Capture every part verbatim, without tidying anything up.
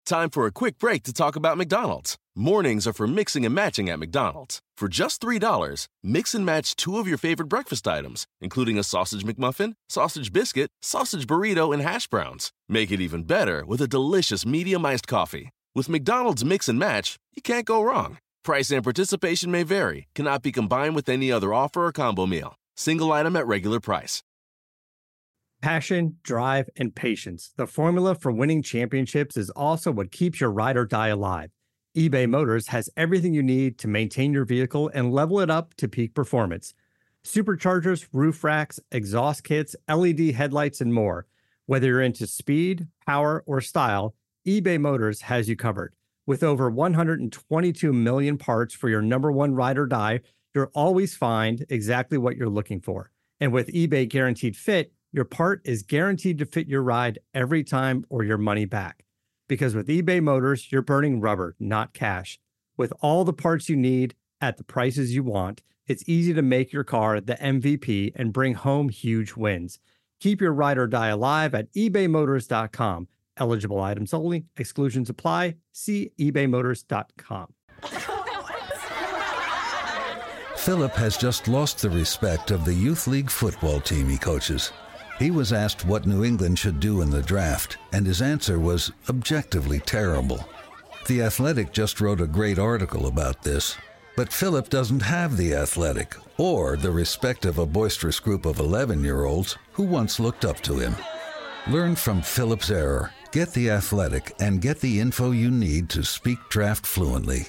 Time for a quick break to talk about McDonald's. Mornings are for mixing and matching at McDonald's. For just three dollars, mix and match two of your favorite breakfast items, including a sausage McMuffin, sausage biscuit, sausage burrito, and hash browns. Make it even better with a delicious medium iced coffee. With McDonald's Mix and Match, you can't go wrong. Price and participation may vary. Cannot be combined with any other offer or combo meal. Single item at regular price. Passion, drive, and patience. The formula for winning championships is also what keeps your ride or die alive. eBay Motors has everything you need to maintain your vehicle and level it up to peak performance. Superchargers, roof racks, exhaust kits, L E D headlights, and more. Whether you're into speed, power, or style, eBay Motors has you covered. With over one hundred twenty-two million parts for your number one ride or die, you'll always find exactly what you're looking for. And with eBay Guaranteed Fit, your part is guaranteed to fit your ride every time or your money back. Because with eBay Motors, you're burning rubber, not cash. With all the parts you need at the prices you want, it's easy to make your car the M V P and bring home huge wins. Keep your ride or die alive at ebay motors dot com. Eligible items only. Exclusions apply. See ebay motors dot com. Philip has just lost the respect of the youth league football team he coaches. He was asked what New England should do in the draft, and his answer was objectively terrible. The Athletic just wrote a great article about this, but Philip doesn't have the Athletic or the respect of a boisterous group of eleven-year-olds who once looked up to him. Learn from Philip's error, get the Athletic, and get the info you need to speak draft fluently.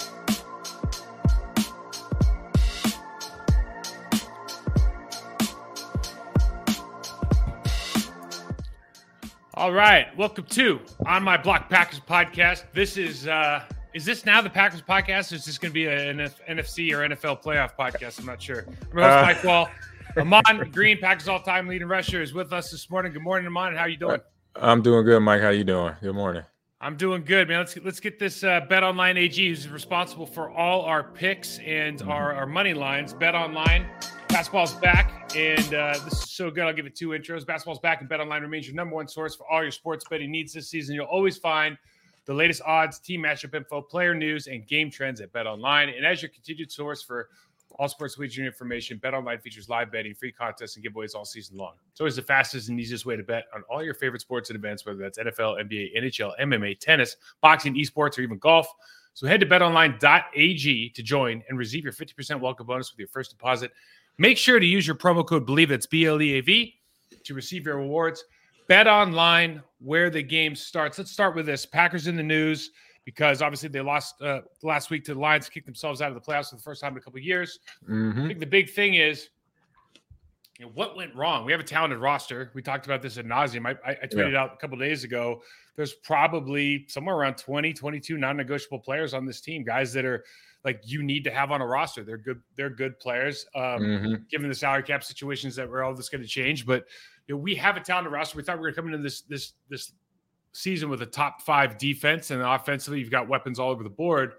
All right, welcome to On My Block Packers podcast. This is, uh, is this now the Packers podcast, or is this going to be an N F C or N F L playoff podcast? I'm not sure. I'm your host, Mike Wall. Amon Green, Packers all-time leading rusher, is with us this morning. Good morning, Amon. How are you doing? I'm doing good, Mike. How you doing? Good morning. I'm doing good, man. Let's let's get this uh, BetOnline A G, who's responsible for all our picks and mm-hmm. our, our money lines. BetOnline. Basketball's back, and uh, this is so good. I'll give it two intros. Basketball's back, and BetOnline remains your number one source for all your sports betting needs this season. You'll always find the latest odds, team matchup info, player news, and game trends at BetOnline. And as your continued source for all sports wagering information, BetOnline features live betting, free contests, and giveaways all season long. It's always the fastest and easiest way to bet on all your favorite sports and events, whether that's N F L, N B A, N H L, M M A, tennis, boxing, esports, or even golf. So head to bet online dot a g to join and receive your fifty percent welcome bonus with your first deposit. Make sure to use your promo code BELIEVE, that's B L E A V, to receive your rewards. BetOnline, where the game starts. Let's start with this. Packers in the news because obviously they lost uh, last week to the Lions, kicked themselves out of the playoffs for the first time in a couple of years. Mm-hmm. I think the big thing is, you know, what went wrong? We have a talented roster. We talked about this ad nauseum. I, I, I tweeted yeah. out a couple of days ago. There's probably somewhere around twenty, twenty-two non-negotiable players on this team, guys that are like you need to have on a roster. They're good. They're good players. Um, mm-hmm. Given the salary cap situations that we're all this going to change, but you know, we have a talented roster. We thought we were coming into this this this season with a top five defense, and offensively, you've got weapons all over the board.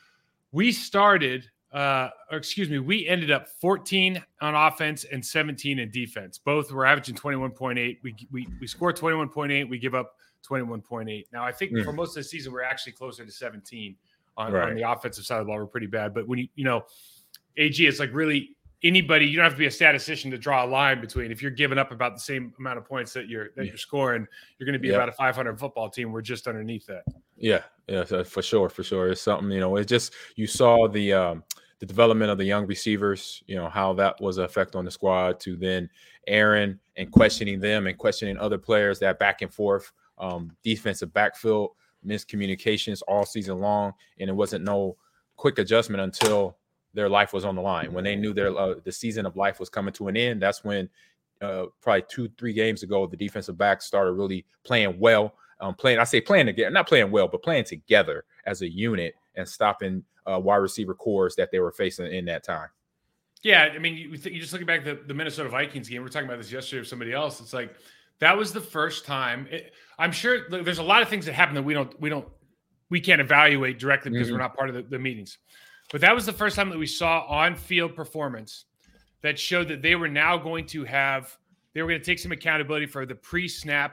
We started, uh, or excuse me, we ended up fourteen on offense and seventeen in defense. Both were averaging twenty-one point eight. We we we scored twenty-one point eight. We give up twenty-one point eight. Now, I think mm. for most of the season, we're actually closer to seventeen. On, right. on the offensive side of the ball, we're pretty bad. But when you, you know, A G, it's like really anybody, you don't have to be a statistician to draw a line between if you're giving up about the same amount of points that you're that you're scoring, you're going to be yeah. about a five hundred football team. We're just underneath that. Yeah, yeah, so for sure, for sure. It's something, you know, it's just you saw the um, the development of the young receivers, you know, how that was an effect on the squad to then Aaron and questioning them and questioning other players, that back and forth um, defensive backfield. Miscommunications all season long, and it wasn't no quick adjustment until their life was on the line. When they knew their uh, the season of life was coming to an end, that's when uh, probably two, three games ago, the defensive backs started really playing well. Um, playing, I say playing together, not playing well, but playing together as a unit and stopping uh, wide receiver cores that they were facing in that time. Yeah, I mean, you, you just looking back at the, the Minnesota Vikings game. We were talking about this yesterday with somebody else. It's like, that was the first time. It, I'm sure there's a lot of things that happen that we don't, we don't, we can't evaluate directly because mm-hmm. we're not part of the, the meetings. But that was the first time that we saw on-field performance that showed that they were now going to have, they were going to take some accountability for the pre-snap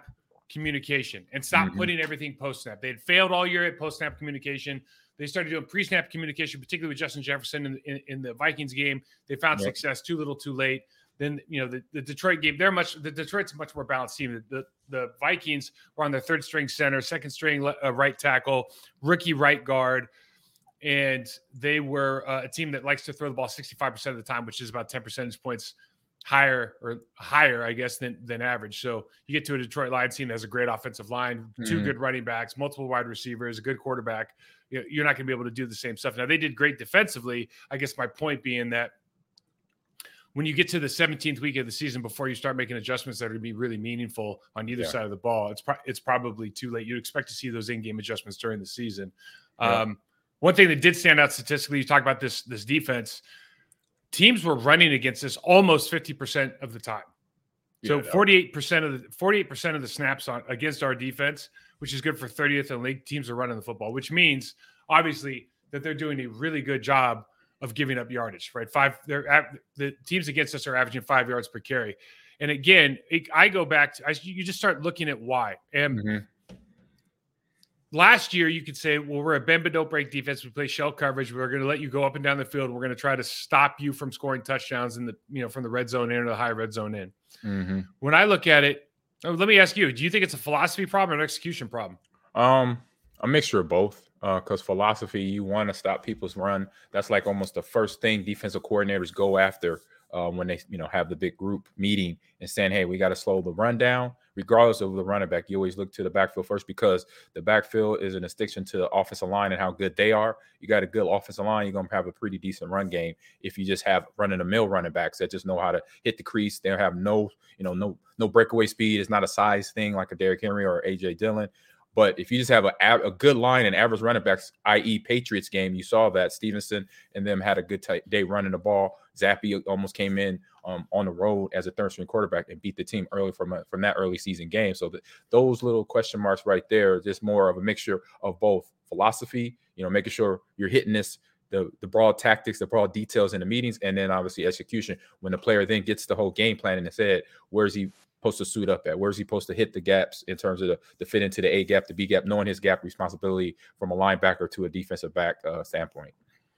communication and stop Mm-hmm. putting everything post-snap. They had failed all year at post-snap communication. They started doing pre-snap communication, particularly with Justin Jefferson in, in, in the Vikings game. They found Yep. success too little too late. Then, you know, the, the Detroit game, they're much, the Detroit's a much more balanced team. The, the, the Vikings were on their third string center, second string uh, right tackle, rookie right guard. And they were uh, a team that likes to throw the ball sixty-five percent of the time, which is about ten percentage points higher or higher, I guess, than, than average. So you get to a Detroit Lions team that has a great offensive line, two Mm-hmm. good running backs, multiple wide receivers, a good quarterback. You know, you're not going to be able to do the same stuff. Now, they did great defensively. I guess my point being that when you get to the seventeenth week of the season, before you start making adjustments that are going to be really meaningful on either Yeah. side of the ball, it's pro- it's probably too late. You'd expect to see those in-game adjustments during the season. Yeah. Um, one thing that did stand out statistically, you talk about this this defense, teams were running against us almost fifty percent of the time. So Yeah, that- forty-eight percent of the forty-eight percent of the snaps on against our defense, which is good for thirtieth in the league, teams are running the football, which means obviously that they're doing a really good job of giving up yardage, right? Five, they're at, the teams against us are averaging five yards per carry. And again, it, I go back to, I, you just start looking at why. And Mhm. last year you could say, well, we're a bend but don't break defense. We play shell coverage. We're going to let you go up and down the field. We're going to try to stop you from scoring touchdowns in the, you know, from the red zone in or the high red zone in. Mhm. When I look at it, oh, let me ask you, do you think it's a philosophy problem or an execution problem? Um, a mixture of both. Because uh, philosophy, you want to stop people's run. That's like almost the first thing defensive coordinators go after uh, when they, you know, have the big group meeting and saying, "Hey, we got to slow the run down." Regardless of the running back, you always look to the backfield first because the backfield is an extension to the offensive line and how good they are. You got a good offensive line, you're gonna have a pretty decent run game. If you just have running the mill running backs that just know how to hit the crease, they have no, you know, no no breakaway speed. It's not a size thing like a Derrick Henry or A J Dillon. But if you just have a, a good line and average running backs, that is. Patriots game, you saw that Stevenson and them had a good t- day running the ball. Zappe almost came in um, on the road as a third string quarterback and beat the team early from a, from that early season game. So the, those little question marks right there are just more of a mixture of both philosophy, you know, making sure you're hitting this, the, the broad tactics, the broad details in the meetings, and then obviously execution. When the player then gets the whole game plan in his head, where's he supposed to suit up at? Where's he supposed to hit the gaps in terms of the, the fit into the A gap, the B gap, knowing his gap responsibility from a linebacker to a defensive back uh, standpoint.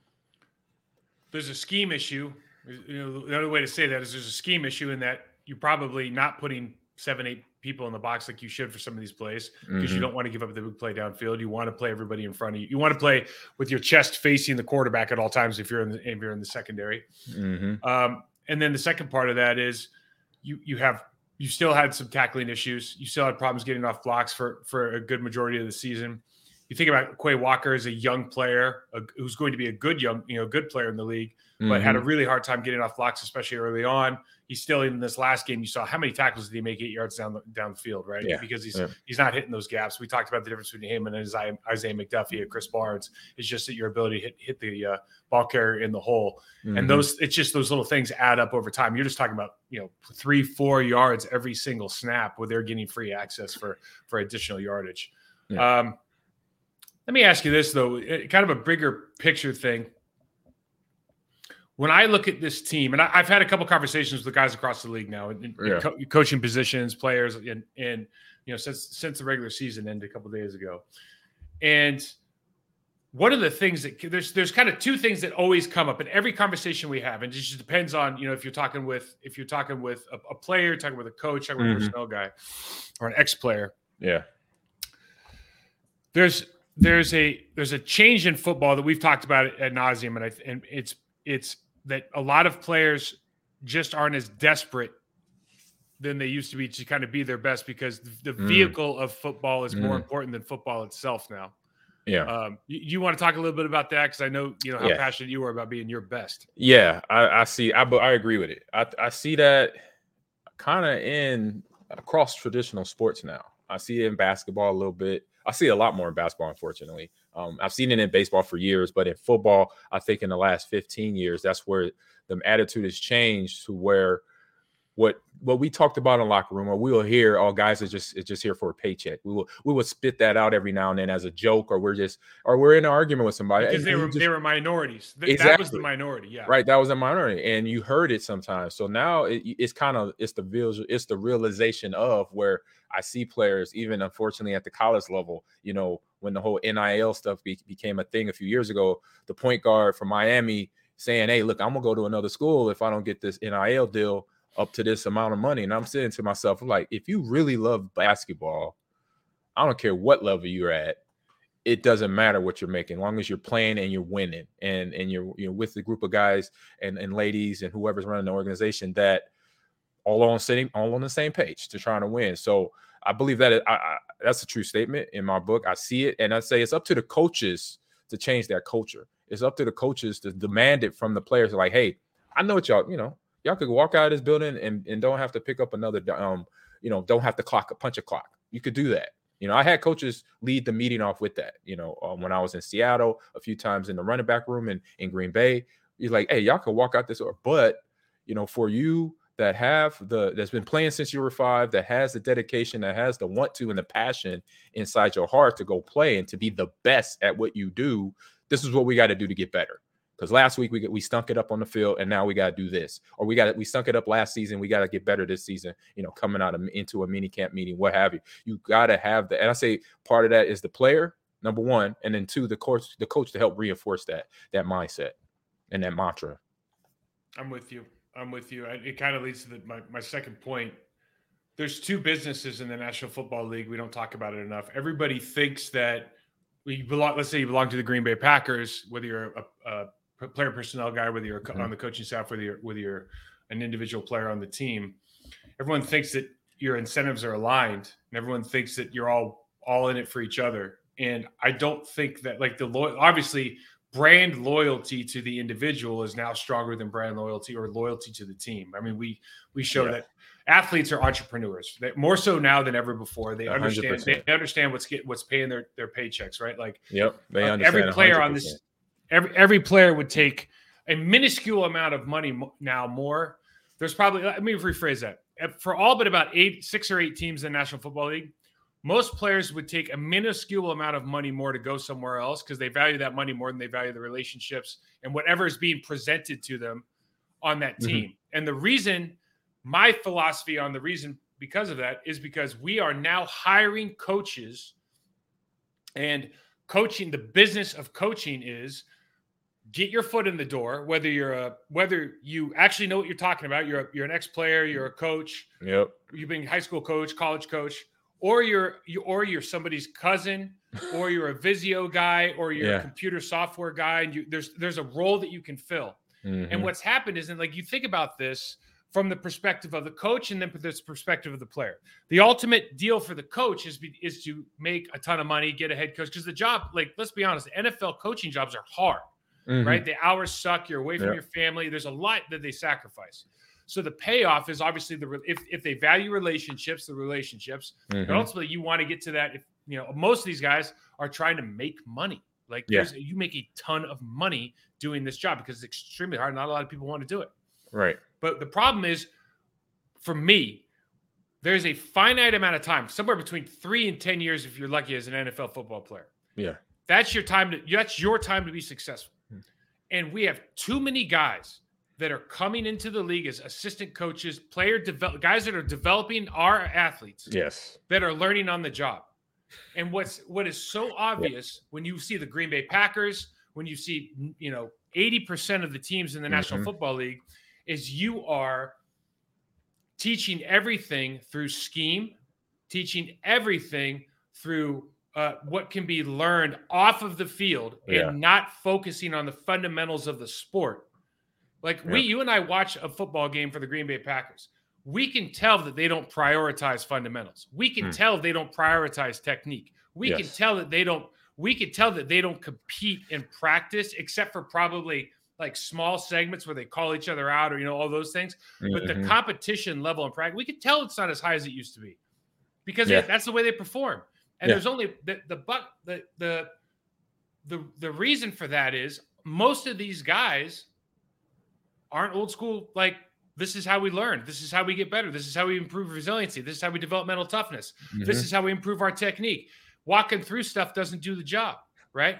There's a scheme issue. You know, the other way to say that is there's a scheme issue in that you're probably not putting seven, eight people in the box like you should for some of these plays because Mhm. you don't want to give up the big play downfield. You want to play everybody in front of you. You want to play with your chest facing the quarterback at all times if you're in the, if you're in the secondary. Mm-hmm. Um, and then the second part of that is you you have you still had some tackling issues. You still had problems getting off blocks for for a good majority of the season. You think about Quay Walker as a young player a, who's going to be a good young, you know, good player in the league, but Mm-hmm. had a really hard time getting off blocks, especially early on. He's still in this last game. You saw how many tackles did he make eight yards down the, down the field, right? Yeah. Because he's Yeah. he's not hitting those gaps. We talked about the difference between him and Isaiah, Isaiah McDuffie and Chris Barnes. It's just that your ability to hit hit the uh, ball carrier in the hole, Mhm. and those it's just those little things add up over time. You're just talking about you know three, four yards every single snap where they're getting free access for for additional yardage. Yeah. Um, let me ask you this though, it- kind of a bigger picture thing. When I look at this team, and I, I've had a couple conversations with guys across the league now, in, in Yeah. co- coaching positions, players, and and you know since since the regular season ended a couple of days ago, and one of the things that there's there's kind of two things that always come up in every conversation we have, and it just depends on you know if you're talking with if you're talking with a, a player, talking with a coach, talking with Mhm. a personnel guy, or an ex-player. Yeah. There's there's a there's a change in football that we've talked about ad nauseum, and I and it's it's that a lot of players just aren't as desperate than they used to be to kind of be their best because the Mm. vehicle of football is more Mm. important than football itself now. Yeah. Um, you, you want to talk a little bit about that because I know you know how Yeah. passionate you are about being your best. Yeah, I, I see. I, I agree with it. I, I see that kind of in across traditional sports now. I see it in basketball a little bit. I see it a lot more in basketball, unfortunately. Um, I've seen it in baseball for years, but in football, I think in the last fifteen years, that's where the attitude has changed to where what what we talked about in the locker room, or we will hear, oh, guys are just it's just here for a paycheck. We will we will spit that out every now and then as a joke, or we're just or we're in an argument with somebody. Because hey, they were just, they were minorities. Th- exactly. That was the minority, yeah. Right, that was a minority, and you heard it sometimes. So now it, it's kind of it's the visual, it's the realization of where I see players, even unfortunately at the college level, you know, when the whole N I L stuff be, became a thing a few years ago, the point guard from Miami saying, hey, look, I'm gonna go to another school if I don't get this N I L deal up to this amount of money. And I'm saying to myself, like, if you really love basketball, I don't care what level you're at, it doesn't matter what you're making, as long as you're playing and you're winning, and and you're you're with the group of guys and, and ladies and whoever's running the organization that all on sitting all on the same page to trying to win. So I believe that it, I, I, that's a true statement in my book. I see it, and I say it's up to the coaches to change that culture. It's up to the coaches to demand it from the players. Like, hey, I know what y'all, you know, y'all could walk out of this building and, and don't have to pick up another, um, you know, don't have to clock punch a clock. You could do that. You know, I had coaches lead the meeting off with that. You know, um, when I was in Seattle, a few times in the running back room in, in Green Bay, he's like, hey, y'all could walk out this door. But, you know, for you that have the that's been playing since you were five, that has the dedication, that has the want to and the passion inside your heart to go play and to be the best at what you do, this is what we got to do to get better. Because last week we get, we stunk it up on the field, and now we got to do this. Or we got we stunk it up last season. We got to get better this season. You know, coming out of into a mini camp meeting, what have you. You got to have the. And I say part of that is the player, number one, and then two, the coach, the coach to help reinforce that that mindset and that mantra. I'm with you. I'm with you. It kind of leads to the, my my second point. There's two businesses in the National Football League. We don't talk about it enough. Everybody thinks that we belong. Let's say you belong to the Green Bay Packers, whether you're a, a player personnel guy, whether you're mm-hmm. on the coaching staff, whether you're whether you're an individual player on the team. Everyone thinks that your incentives are aligned, and everyone thinks that you're all all in it for each other. And I don't think that, like, the lo- obviously brand loyalty to the individual is now stronger than brand loyalty or loyalty to the team. I mean, we we show yeah. that athletes are entrepreneurs, they, more so now than ever before. They one hundred percent. understand they understand what's get what's paying their their paychecks, right? Like, yep, they uh, understand every player one hundred percent. on this. Every every player would take a minuscule amount of money now more. There's probably, let me rephrase that. For all but about eight, six or eight teams in the National Football League, most players would take a minuscule amount of money more to go somewhere else because they value that money more than they value the relationships and whatever is being presented to them on that team. Mm-hmm. And the reason, my philosophy on the reason because of that is because we are now hiring coaches, and coaching, the business of coaching is get your foot in the door, whether you're a, whether you actually know what you're talking about. You're a, you're an ex-player, you're a coach. Yep. You've been a high school coach, college coach, or you're, you, or you're somebody's cousin, or you're a Visio guy, or you're yeah. a computer software guy. And you, there's, there's a role that you can fill. Mm-hmm. And what's happened is, and like, you think about this from the perspective of the coach and then from the perspective of the player. The ultimate deal for the coach is, is to make a ton of money, get a head coach. Because the job, like, let's be honest, the N F L coaching jobs are hard. Mm-hmm. Right? The hours suck. You're away from yep. your family. There's a lot that they sacrifice. So the payoff is obviously the if if they value relationships, the relationships. Mm-hmm. But ultimately, you want to get to that. If you know, most of these guys are trying to make money. Like yeah. there's, you make a ton of money doing this job because it's extremely hard. Not a lot of people want to do it. Right. But the problem is, for me, there's a finite amount of time, somewhere between three and ten years, if you're lucky, as an N F L football player. Yeah. That's your time to. That's your time to be successful. And we have too many guys that are coming into the league as assistant coaches, player develop guys that are developing our athletes. Yes. That are learning on the job. And what's what is so obvious yeah. when you see the Green Bay Packers, when you see, you know, eighty percent of the teams in the mm-hmm. National Football League, is you are teaching everything through scheme, teaching everything through Uh, what can be learned off of the field yeah. and not focusing on the fundamentals of the sport. Like yeah. we, you and I watch a football game for the Green Bay Packers. We can tell that they don't prioritize fundamentals. We can mm. tell they don't prioritize technique. We yes. can tell that they don't, we can tell that they don't compete in practice, except for probably like small segments where they call each other out or, you know, all those things. Mm-hmm. But the competition level in practice, we can tell it's not as high as it used to be because yeah. that's the way they perform. And yeah. there's only the the buck the the the the reason for that is most of these guys aren't old school like This is how we learn. This is how we get better. This is how we improve resiliency. This is how we develop mental toughness. Mm-hmm. This is how we improve our technique. Walking through stuff doesn't do the job, right?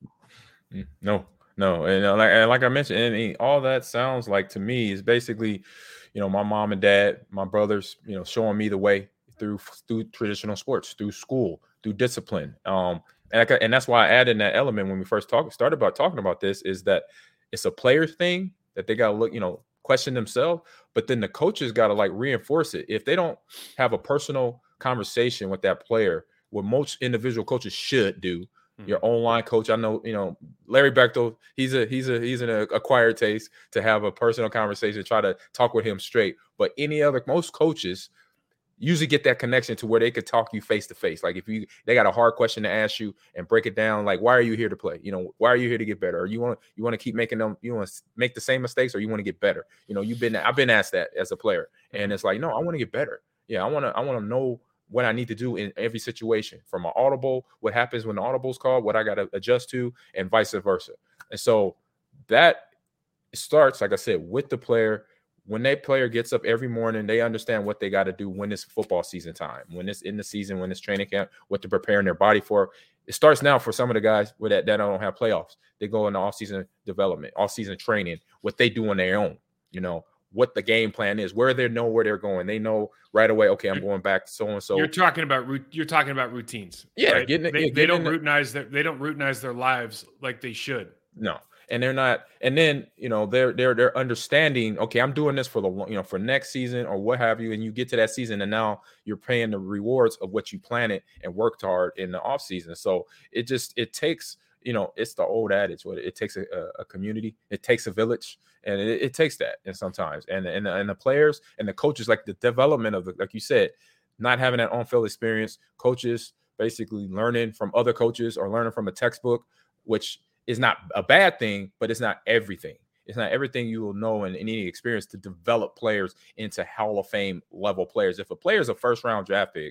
No, no. And, uh, like, and like I mentioned, and all that sounds like to me is basically, you know, my mom and dad, my brothers, you know, showing me the way through through traditional sports, through school, through discipline. Um, and, I, and that's why I added that element when we first talked, started about talking about this, is that it's a player thing that they got to look, you know, question themselves, but then the coaches got to like reinforce it. If they don't have a personal conversation with that player, what most individual coaches should do, mm-hmm. your online coach, I know, you know, Larry Bechtel, he's a he's a he's an acquired taste to have a personal conversation, try to talk with him straight. But any other, most coaches usually get that connection to where they could talk you face to face. Like if you they got a hard question to ask you and break it down, like, why are you here to play? You know, why are you here to get better? Or you want you want to keep making them, you want to make the same mistakes, or you want to get better? You know, you've been I've been asked that as a player, and it's like, no, I want to get better. Yeah, I want to I want to know what I need to do in every situation, from an audible, what happens when the audible's called, what I got to adjust to, and vice versa. And so that starts, like I said, with the player. When that player gets up every morning, they understand what they got to do when it's football season time, when it's in the season, when it's training camp, what they're preparing their body for. It starts now for some of the guys with that, that don't have playoffs. They go into off-season development, off-season training, what they do on their own, you know, what the game plan is, where they know where they're going. They know right away, okay, I'm going back so-and-so. You're talking about you're talking about routines. Yeah. Right? Getting, they, yeah, they don't the, routinize their they don't routinize their lives like they should. No. And they're not, and then, you know, they're they're they're understanding, okay, I'm doing this for the, you know, for next season or what have you. And you get to that season and now you're paying the rewards of what you planted and worked hard in the off season. So it just, it takes, you know, it's the old adage, what it takes a, a community, it takes a village, and it, it takes that. And sometimes, and, and, and the players and the coaches, like the development of the, like you said, not having that on-field experience, coaches basically learning from other coaches or learning from a textbook, which is not a bad thing, but it's not everything. It's not everything you will know in, in any experience to develop players into Hall of Fame level players. If a player is a first round draft pick,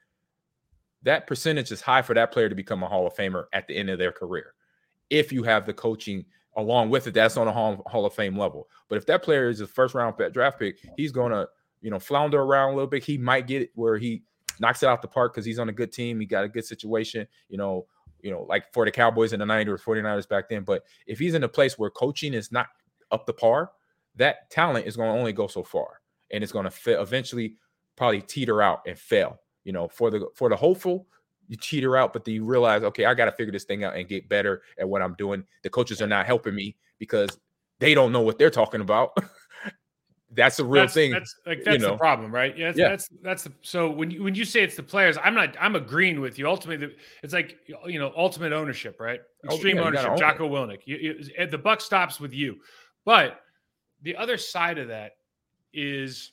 that percentage is high for that player to become a Hall of Famer at the end of their career. If you have the coaching along with it, that's on a Hall, Hall of Fame level. But if that player is a first round draft pick, he's going to, you know, flounder around a little bit. He might get it where he knocks it out the park because he's on a good team. He got a good situation, you know, you know, like for the Cowboys in the nineties or forty-niners back then. But if he's in a place where coaching is not up to par, that talent is going to only go so far. And it's going to fa- eventually probably teeter out and fail. You know, for the for the hopeful, you teeter out, but then you realize, okay, I got to figure this thing out and get better at what I'm doing. The coaches are not helping me because they don't know what they're talking about. That's a real that's, thing. That's like that's you know? the problem, right? Yeah, that's, yeah. that's that's the so when you when you say it's the players, I'm not I'm agreeing with you. Ultimately, it's like, you know, ultimate ownership, right? Extreme oh, yeah, ownership. Jocko Willink. You, you, the buck stops with you. But the other side of that is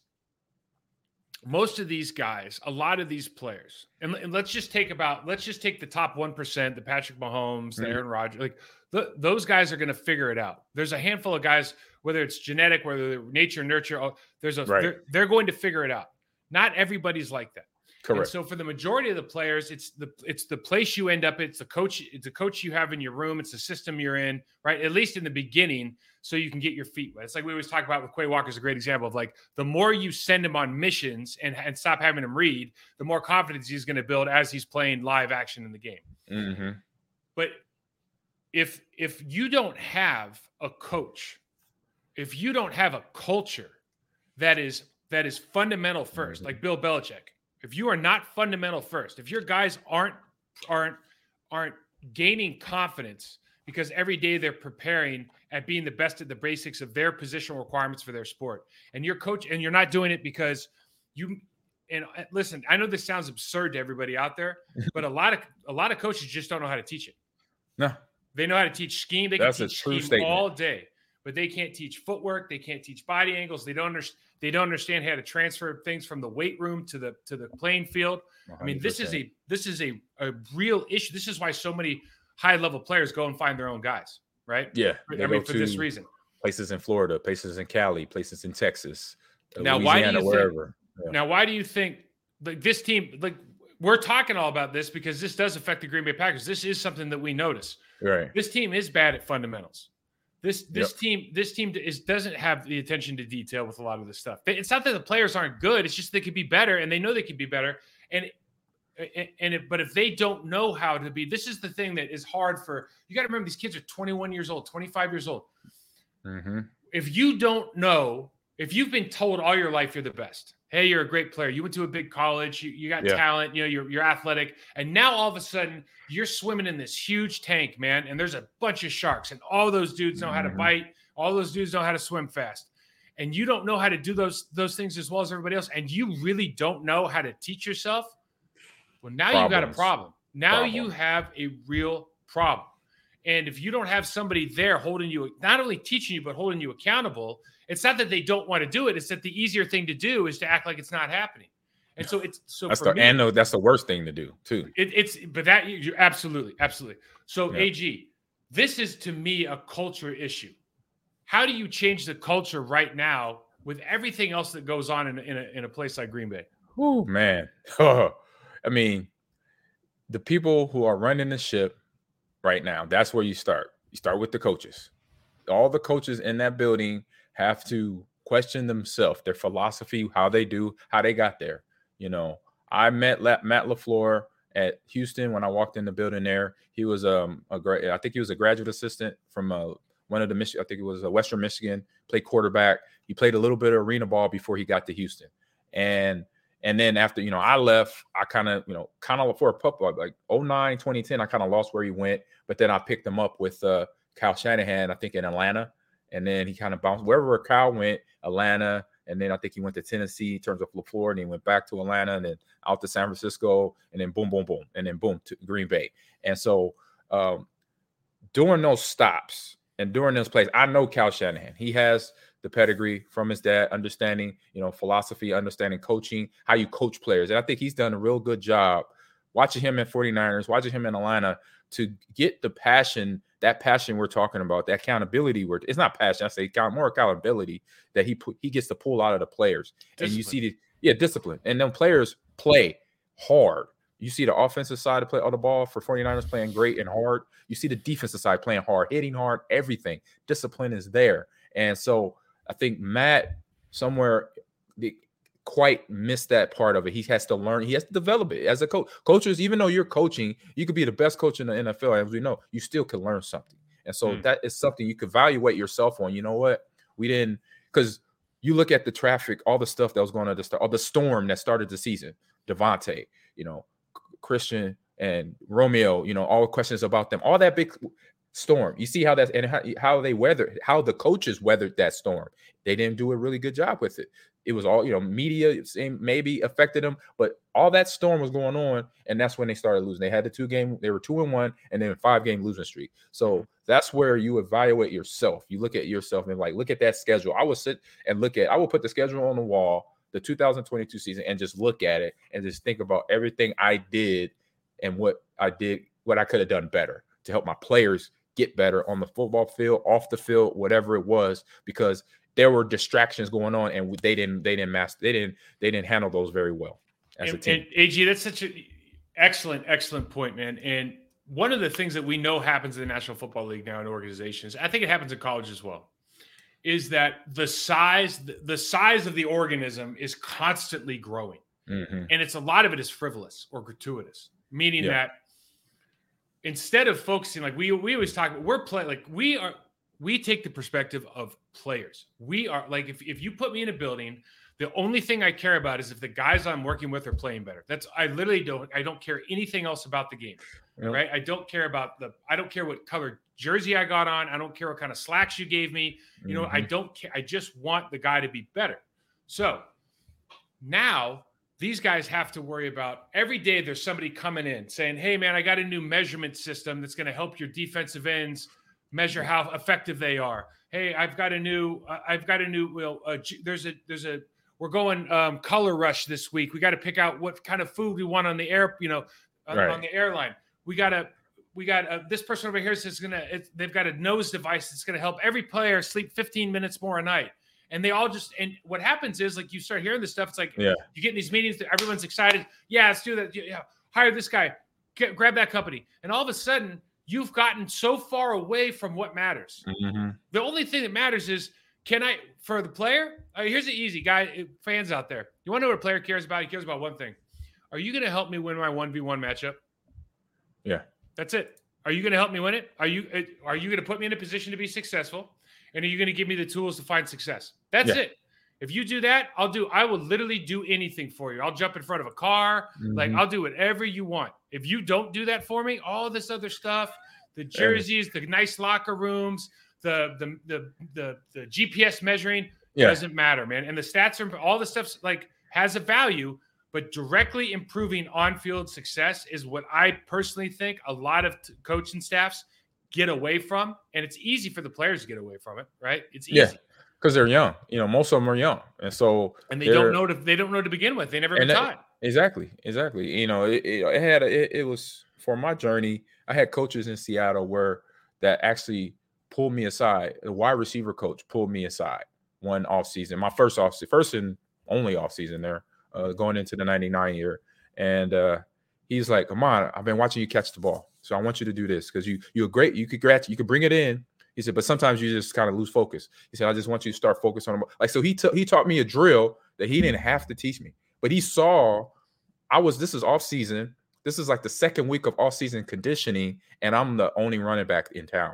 most of these guys, a lot of these players, and, and let's just take about let's just take the top one percent, the Patrick Mahomes, the mm-hmm. Aaron Rodgers, like the, those guys are going to figure it out. There's a handful of guys, whether it's genetic, whether they're nature, nurture, there's a right. they're, they're going to figure it out. Not everybody's like that. Correct. And so for the majority of the players, it's the it's the place you end up. It's the coach. It's the coach you have in your room. It's the system you're in, right? At least in the beginning, so you can get your feet wet. It's like we always talk about with Quay Walker's a great example of like the more you send him on missions and, and stop having him read, the more confidence he's going to build as he's playing live action in the game. Mm-hmm. But if if you don't have a coach, if you don't have a culture that is that is fundamental first, mm-hmm. like Bill Belichick. If you are not fundamental first, if your guys aren't aren't aren't gaining confidence because every day they're preparing at being the best at the basics of their positional requirements for their sport, and your coach, and you're not doing it because you and listen, I know this sounds absurd to everybody out there, but a lot of a lot of coaches just don't know how to teach it. No, they know how to teach scheme. They That's can teach a true scheme statement. all day, but they can't teach footwork. They can't teach body angles. They don't understand. They don't understand how to transfer things from the weight room to the to the playing field. one hundred percent. I mean, this is a this is a, a real issue. This is why so many high level players go and find their own guys, right? Yeah, I mean, for this reason. Places in Florida, places in Cali, places in Texas, now, Louisiana, why do you wherever. Think, yeah. Now, why do you think like this team? Like we're talking all about this because this does affect the Green Bay Packers. This is something that we notice. Right. This team is bad at fundamentals. This this Yep. team this team is doesn't have the attention to detail with a lot of this stuff. It's not that the players aren't good. It's just they could be better, and they know they could be better. And and, and it, but if they don't know how to be, this is the thing that is hard for you. Got to remember these kids are twenty-one years old, twenty-five years old. Mm-hmm. If you don't know, if you've been told all your life you're the best, hey, you're a great player, you went to a big college, you, you got Yeah. talent, you know, you're you're athletic, and now all of a sudden you're swimming in this huge tank, man, and there's a bunch of sharks, and all those dudes know how to Mhm. bite, all those dudes know how to swim fast, and you don't know how to do those those things as well as everybody else, and you really don't know how to teach yourself. Well, now you got a Problems. problem. Now Problem. you have a real problem. And if you don't have somebody there holding you, not only teaching you, but holding you accountable, it's not that they don't want to do it. It's that the easier thing to do is to act like it's not happening. And so it's so That's for the me, and no, that's the worst thing to do too. it, it's but that you absolutely, absolutely. So Yeah. A G, this is to me a culture issue. How do you change the culture right now with everything else that goes on in a, in a, in a place like Green Bay? Oh man. I mean, the people who are running the ship right now, that's where you start. You start with the coaches. All the coaches in that building have to question themselves, their philosophy, how they do, how they got there. You know, I met La- Matt LaFleur at Houston when I walked in the building there. He was um, a great, I think he was a graduate assistant from uh, one of the Michigan, I think it was uh, Western Michigan, played quarterback. He played a little bit of arena ball before he got to Houston. And And then after, you know, I left, I kind of, you know, kind of for a pup, like oh nine, twenty ten, I kind of lost where he went. But then I picked him up with uh, Kyle Shanahan, I think in Atlanta. And then he kind of bounced wherever Kyle went, Atlanta. And then I think he went to Tennessee in terms of LaFleur, and he went back to Atlanta and then out to San Francisco. And then boom, boom, boom. And then boom to Green Bay. And so um, during those stops and during those plays, I know Kyle Shanahan. He has the pedigree from his dad, understanding, you know, philosophy, understanding coaching, how you coach players. And I think he's done a real good job watching him in forty-niners, watching him in Atlanta to get the passion, that passion we're talking about, the accountability. Word. It's not passion. I say count more accountability that he put, he gets to pull out of the players. Discipline. And you see the, yeah, discipline. And then players play hard. You see the offensive side of play on the ball for forty-niners playing great and hard. You see the defensive side playing hard, hitting hard, everything. Discipline is there. And so I think Matt somewhere quite missed that part of it. He has to learn. He has to develop it as a coach. Coaches, even though you're coaching, you could be the best coach in the N F L. As we know, you still can learn something. And so mm. that is something you can evaluate yourself on. You know what? We didn't, because you look at the traffic, all the stuff that was going on at the start, or the storm that started the season, Devontae, you know, Christian and Romeo, you know, all questions about them, all that big storm. You see how that's and how, how they weathered, how the coaches weathered that storm. They didn't do a really good job with it. It was all, you know, media maybe affected them, but all that storm was going on, and that's when they started losing. They had the two game, they were two and one, and then five game losing streak. So that's where you evaluate yourself. You look at yourself and like, look at that schedule. I would sit and look at, I would put the schedule on the wall, the two thousand twenty-two season, and just look at it and just think about everything I did and what I did, what I could have done better to help my players get better on the football field, off the field, whatever it was, because there were distractions going on, and they didn't, they didn't master, they didn't, they didn't handle those very well as and, a team. And A G, that's such an excellent, excellent point, man. And one of the things that we know happens in the National Football League now in organizations, I think it happens in college as well, is that the size, the size of the organism is constantly growing, mm-hmm. and it's a lot of it is frivolous or gratuitous, meaning yeah. that instead of focusing, like we we always talk about, we're play like we are. We take the perspective of players. We are like, if, if you put me in a building, the only thing I care about is if the guys I'm working with are playing better. That's, I literally don't, I don't care anything else about the game, yep. right? I don't care about the, I don't care what colored jersey I got on. I don't care what kind of slacks you gave me. You know, mm-hmm. I don't care. I just want the guy to be better. So now these guys have to worry about every day there's somebody coming in saying, hey man, I got a new measurement system that's going to help your defensive ends measure how effective they are. Hey, I've got a new, uh, I've got a new, well, uh, there's a, there's a, we're going um, color rush this week. We got to pick out what kind of food we want on the air, you know, on, right. on the airline. We got to, we got uh, this person over here says going to, they've got a nose device that's going to help every player sleep fifteen minutes more a night. And they all just, and what happens is like, you start hearing this stuff. It's like, yeah. you get in these meetings that everyone's excited. Yeah, let's do that. Yeah. Hire this guy, Get, grab that company. And all of a sudden, you've gotten so far away from what matters. Mm-hmm. The only thing that matters is, can I, for the player, uh, here's an easy guy, fans out there. You want to know what a player cares about? He cares about one thing. Are you going to help me win my one v one matchup? Yeah. That's it. Are you going to help me win it? Are you are you going to put me in a position to be successful? And are you going to give me the tools to find success? That's yeah. it. If you do that, I'll do, I will literally do anything for you. I'll jump in front of a car. Mm-hmm. Like, I'll do whatever you want. If you don't do that for me, all this other stuff, the jerseys, the nice locker rooms, the the the the, the G P S measuring yeah. doesn't matter, man. And the stats are, all the stuff's like has a value, but directly improving on-field success is what I personally think a lot of t- coaching staffs get away from. And it's easy for the players to get away from it, right? It's easy. Yeah. Because they're young, you know, most of them are young, and so and they don't know to they don't know to begin with. They never been taught. Exactly, exactly. You know, it, it, it had it, it was for my journey. I had coaches in Seattle where that actually pulled me aside. The wide receiver coach pulled me aside one off season, my first off season, first and only off season there, uh, going into the ninety-nine year, and uh, he's like, "Come on, I've been watching you catch the ball, so I want you to do this because you you're great. You could you could bring it in." He said, but sometimes you just kind of lose focus. He said, I just want you to start focus on – like, so he, t- he taught me a drill that he didn't have to teach me. But he saw – I was – this is off season. This is like the second week of off season conditioning, and I'm the only running back in town.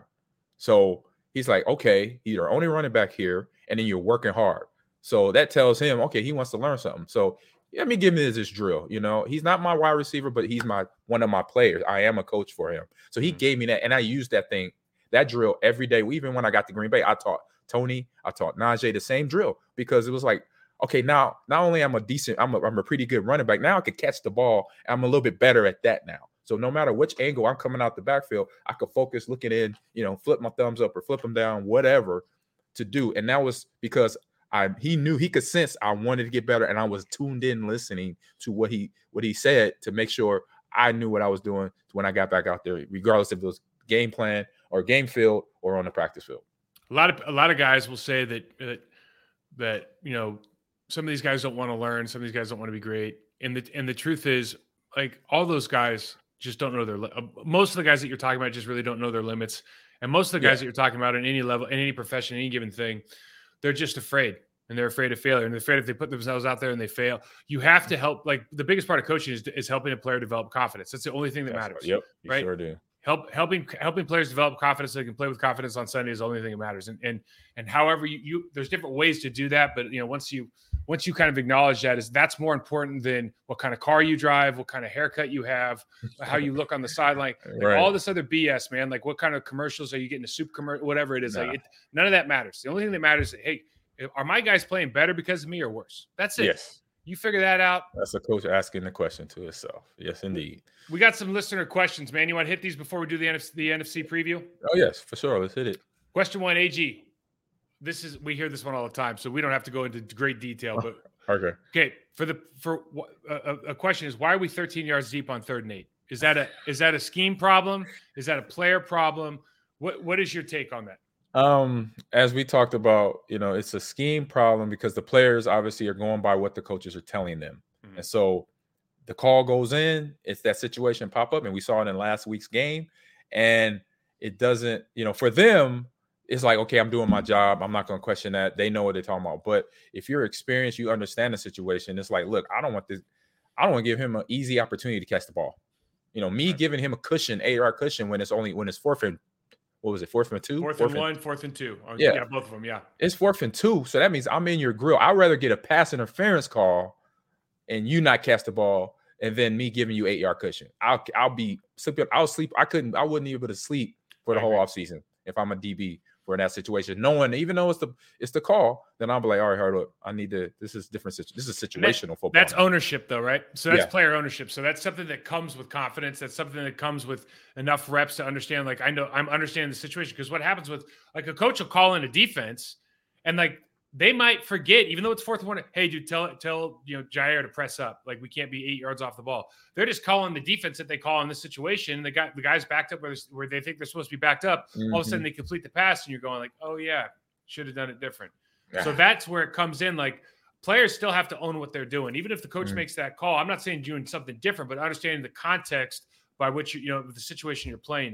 So he's like, okay, you're only running back here, and then you're working hard. So that tells him, okay, he wants to learn something. So let me give me this, this drill. You know, he's not my wide receiver, but he's my one of my players. I am a coach for him. So he mm-hmm. gave me that, and I used that thing. That drill every day. Even when I got to Green Bay, I taught Tony, I taught Najee the same drill because it was like, okay, now not only am I decent, I'm a, I'm a pretty good running back. Now I could catch the ball. I'm a little bit better at that now. So no matter which angle I'm coming out the backfield, I could focus looking in, you know, flip my thumbs up or flip them down, whatever to do. And that was because I he knew he could sense I wanted to get better, and I was tuned in listening to what he what he said to make sure I knew what I was doing when I got back out there, regardless if it was game plan or game field or on the practice field. A lot of a lot of guys will say that that, that you know, some of these guys don't want to learn, some of these guys don't want to be great. And the and the truth is, like, all those guys just don't know their uh, most of the guys that you're talking about just really don't know their limits. And most of the guys yeah. that you're talking about in any level, in any profession, any given thing, they're just afraid. And they're afraid of failure. And they're afraid if they put themselves out there and they fail. You have to help. Like, the biggest part of coaching is, is helping a player develop confidence. That's the only thing that That's matters. Right. Yep, you right? sure do. Help helping helping players develop confidence so they can play with confidence on Sunday is the only thing that matters. And and and however you, you there's different ways to do that, but you know, once you once you kind of acknowledge that, is that's more important than what kind of car you drive, what kind of haircut you have, how you look on the sideline, like right. all this other B S, man. Like, what kind of commercials are you getting? A soup commercial, whatever it is. Nah. Like, it, none of that matters. The only thing that matters is, hey, are my guys playing better because of me or worse? That's it. Yes. You figure that out. That's a coach asking the question to himself. Yes, indeed. We got some listener questions, man. You want to hit these before we do the N F C, the N F C preview? Oh, yes, for sure. Let's hit it. Question one, A G. This is we hear this one all the time, so we don't have to go into great detail. But okay. Okay. For the for a, a question is, why are we thirteen yards deep on third and eight? Is that a is that a scheme problem? Is that a player problem? What what is your take on that? Um, as we talked about, you know, it's a scheme problem because the players obviously are going by what the coaches are telling them. Mm-hmm. And so the call goes in, it's that situation pop up, and we saw it in last week's game. And it doesn't, you know, for them, it's like, okay, I'm doing my job. I'm not going to question that. They know what they're talking about. But if you're experienced, you understand the situation. It's like, look, I don't want this. I don't want to give him an easy opportunity to catch the ball. You know, me right. giving him a cushion, eight yard cushion when it's only when it's fourth and what was it, fourth and two? Fourth, fourth and one, fourth and two. Oh, yeah. yeah, both of them, yeah. It's fourth and two, so that means I'm in your grill. I'd rather get a pass interference call and you not catch the ball and then me giving you eight-yard cushion. I'll I'll be sleeping. I'll sleep. I couldn't. I wouldn't be able to sleep for the whole offseason if I'm a D B for that situation. Knowing, even though it's the it's the call, then I'll be like, all right, hold up. I need to. This is different. This is situational that, football. That's ownership, though, right? So that's yeah. player ownership. So that's something that comes with confidence. That's something that comes with enough reps to understand. Like, I know I'm understanding the situation, because what happens with, like, a coach will call in a defense, and like they might forget, even though it's fourth and one. Hey, dude, tell tell you know Jair to press up. Like, we can't be eight yards off the ball. They're just calling the defense that they call in this situation. The guy, the guy's backed up where, where they think they're supposed to be backed up. Mm-hmm. All of a sudden, they complete the pass, and you're going like, oh yeah, should have done it different. Yeah. So that's where it comes in. Like, players still have to own what they're doing, even if the coach mm-hmm. makes that call. I'm not saying doing something different, but understanding the context by which you, you know the situation you're playing in.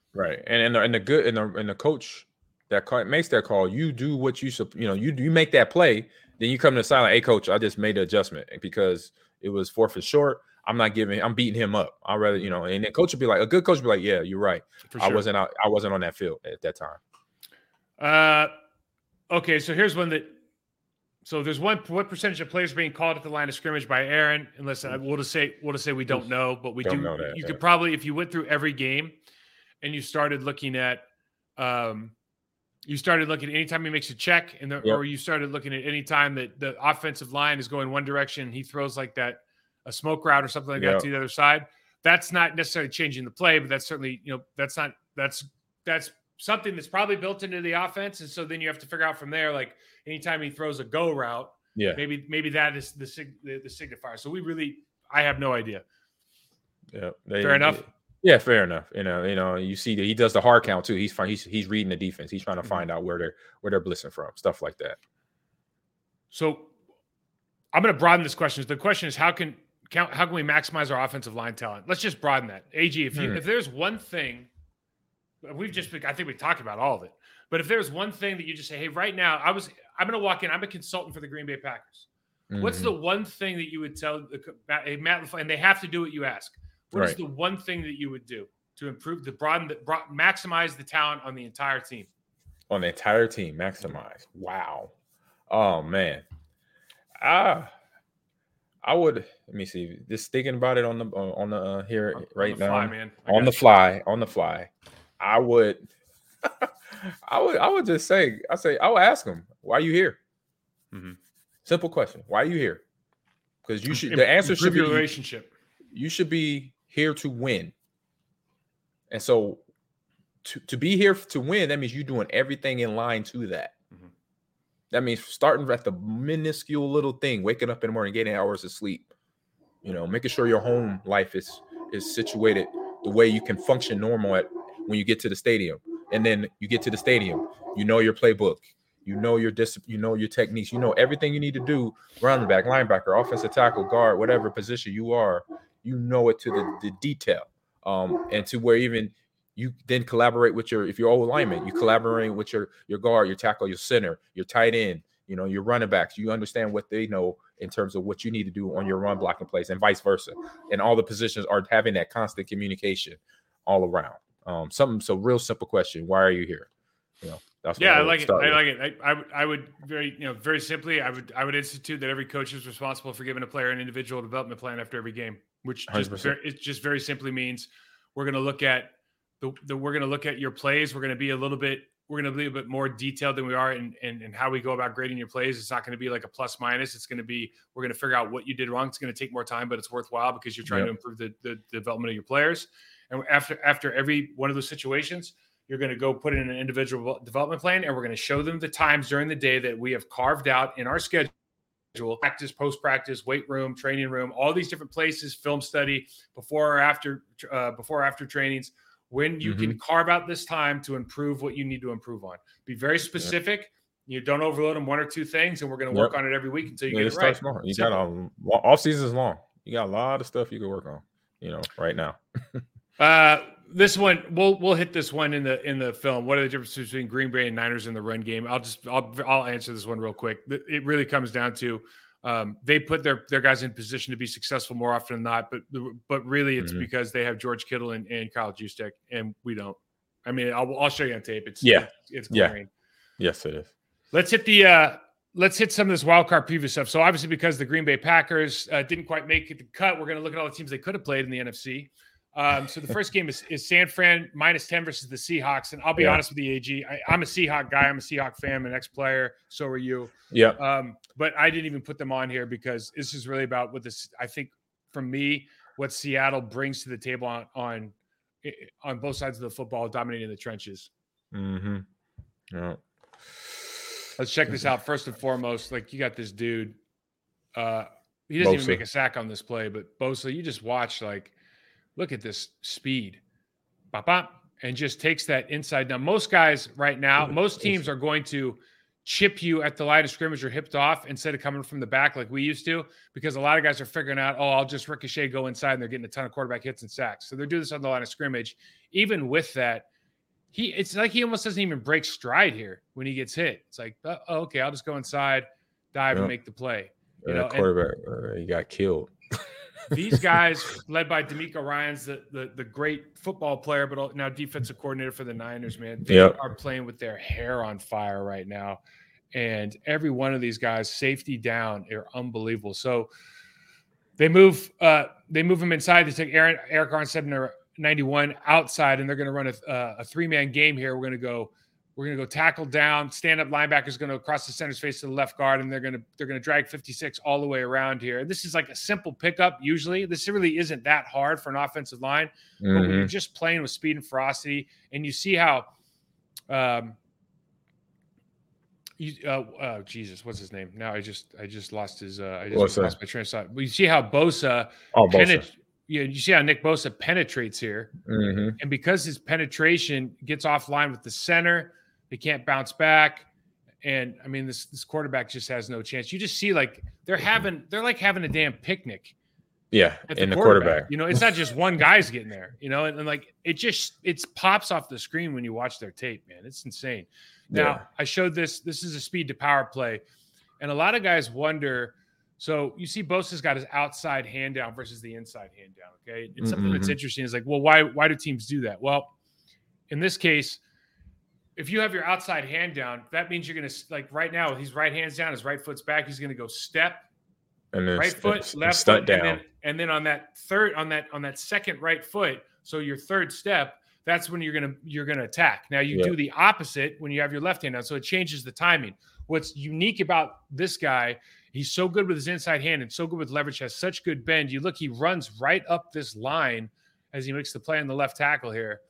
Right. And and the, and the good and the and the coach that call, makes that call, you do what you you know you you make that play, then you come to the sideline. Hey, coach, I just made the adjustment because it was fourth and short. I'm not giving. I'm beating him up. I'd rather you know. And then coach would be like, a good coach would be like, yeah, you're right. For I sure. wasn't out. I wasn't on that field at that time. Uh, okay. So here's one that. So there's one. What percentage of players being called at the line of scrimmage by Aaron? And listen, we'll just say we'll just say we don't know, but we Don't do. know that, you yeah. could probably, if you went through every game, and you started looking at, um, you started looking at any time he makes a check, and the, Yep. or you started looking at any time that the offensive line is going one direction, he throws like that a smoke route or something like Yep. that to the other side. That's not necessarily changing the play, but that's certainly, you know, that's not that's that's something that's probably built into the offense, and so then you have to figure out from there, like anytime he throws a go route, Yeah. maybe maybe that is the sig- the, the signifier. So we really, I have no idea. Yeah. They, Fair enough. Yeah, fair enough. You know, you know, you see that he does the hard count too. He's fine. He's he's reading the defense. He's trying to Mhm. find out where they're where they're blitzing from, stuff like that. So I'm going to broaden this question. The question is how can count, how can we maximize our offensive line talent? Let's just broaden that. A G, if you Hmm. if there's one thing we've just been, I think we talked about all of it. But if there's one thing that you just say, hey, right now, I was I'm going to walk in. I'm a consultant for the Green Bay Packers. What's Mhm. the one thing that you would tell the hey, Matt LaFleur, and they have to do what you ask? What is Right. the one thing that you would do to improve the broaden, the broad, maximize the talent on the entire team? on the entire team maximize? Wow. Oh man. Ah, I would. Let me see. Just thinking about it on the on the uh, here On- on right the now fly, man. I on got the you. fly on the fly. I would. I would. I would just say. I say. I would ask him, "Why are you here?" Mhm. Simple question. Why are you here? Because you should. Im- The answer should improve be. your relationship. You should be here to win. And so, to to be here to win, that means you're doing everything in line to that. Mhm. That means starting at the minuscule little thing, waking up in the morning, getting hours of sleep, you know, making sure your home life is is situated the way you can function normal at when you get to the stadium. And then you get to the stadium, you know your playbook, you know your discipline, you know your techniques, you know everything you need to do, running back, linebacker, offensive tackle, guard, whatever position you are, you know it to the, the detail. Um, and to where even you then collaborate with your, if you're old lineman, you collaborate with your your guard, your tackle, your center, your tight end, you know, your running backs. You understand what they know in terms of what you need to do on your run blocking plays and vice versa. And all the positions are having that constant communication all around. Um, something so real simple question. Why are you here? You know, that's what Yeah, I would like it. start I with. like it. I, I would, I would very, you know, very simply, I would, I would institute that every coach is responsible for giving a player an individual development plan after every game, which just one hundred percent. very, it just very simply means we're going to look at the, the we're going to look at your plays. We're going to be a little bit, we're going to be a bit more detailed than we are in, in, in how we go about grading your plays. It's not going to be like a plus minus. It's going to be, we're going to figure out what you did wrong. It's going to take more time, but it's worthwhile because you're trying Yep. to improve the, the development of your players. And after after every one of those situations, you're going to go put in an individual development plan, and we're going to show them the times during the day that we have carved out in our schedule, practice, post-practice, weight room, training room, all these different places, film study, before or after, uh, before or after trainings, when you can carve out this time to improve what you need to improve on. Be very specific. You don't overload them one or two things, and we're going to work Yep. on it every week until you Yeah, get it it right. starts small. You Simple. got a off season is long. You got a lot of stuff you can work on, you know, right now. Uh, this one, we'll we'll hit this one in the in the film. What are the differences between Green Bay and Niners in the run game? I'll just I'll I'll answer this one real quick. It really comes down to um, they put their their guys in position to be successful more often than not, but but really it's Mhm. because they have George Kittle and, and Kyle Juszczyk, and we don't. I mean, I'll I'll show you on tape. It's Yeah. it's, it's Yeah. glaring. Yes, it is. Let's hit the uh, let's hit some of this wild card preview stuff. So obviously, because the Green Bay Packers uh, didn't quite make it the cut, we're going to look at all the teams they could have played in the N F C. Um, so the first game is, is San Fran minus ten versus the Seahawks. And I'll be Yeah. honest with you, A G, I, I'm a Seahawk guy. I'm a Seahawk fan, I'm an ex-player. So are you. Yeah. Um, but I didn't even put them on here because this is really about what this, I think for me, what Seattle brings to the table on, on, on both sides of the football, dominating the trenches. Mm-hmm. Yeah. Let's check this out. First and foremost, like you got this dude. Uh, he doesn't even Bosa. make a sack on this play, but Bosa, you just watch, like, look at this speed. Bop, bop, and just takes that inside. Now, most guys right now, most teams are going to chip you at the line of scrimmage or hipped off instead of coming from the back like we used to, because a lot of guys are figuring out, oh, I'll just ricochet, go inside, and they're getting a ton of quarterback hits and sacks. So they're doing this on the line of scrimmage. Even with that, he it's like he almost doesn't even break stride here when he gets hit. It's like, oh, okay, I'll just go inside, dive, yep. and make the play. You uh, know, quarterback, and, uh, he got killed. These guys, led by D'Amico Ryans, the, the the great football player, but now defensive coordinator for the Niners, man, they yep. are playing with their hair on fire right now. And every one of these guys, safety down, are unbelievable. So they move uh, they move him inside. They take Aaron, Eric Armstead to ninety-one outside, and they're going to run a, uh, a three-man game here. We're going to go We're going to go tackle down, stand-up linebacker is going to cross the center's face to the left guard, and they're going to they're going to drag fifty-six all the way around here. This is like a simple pickup usually. This really isn't that hard for an offensive line, mm-hmm. but when you're just playing with speed and ferocity, and you see how um, you, uh, oh Jesus, what's his name? Now I just I just lost his uh, I just Bosa. lost my train of thought. But you see how Bosa, oh, Bosa. Penet- you, know, you see how Nick Bosa penetrates here, mm-hmm. and because his penetration gets offline with the center. They can't bounce back. And I mean, this this quarterback just has no chance. You just see like they're having, they're like having a damn picnic. Yeah. The in the quarterback. quarterback. You know, it's not just one guy's getting there, you know, and, and like it just, it pops off the screen when you watch their tape, man. It's insane. Now, yeah. I showed this. This is a speed to power play. And a lot of guys wonder, so you see Bosa's got his outside hand down versus the inside hand down, okay? It's mm-hmm. something that's interesting. It's like, well, why, why do teams do that? Well, in this case, if you have your outside hand down, that means you're going to, like right now, he's right hands down, his right foot's back. He's going to go step, and then right foot, st- left foot, down. And then, and then on that third, on that, on that second right foot, so your third step, that's when you're going to, you're going to attack. Now you yeah. do the opposite when you have your left hand down. So it changes the timing. What's unique about this guy, he's so good with his inside hand and so good with leverage, has such good bend. You look, he runs right up this line as he makes the play on the left tackle here.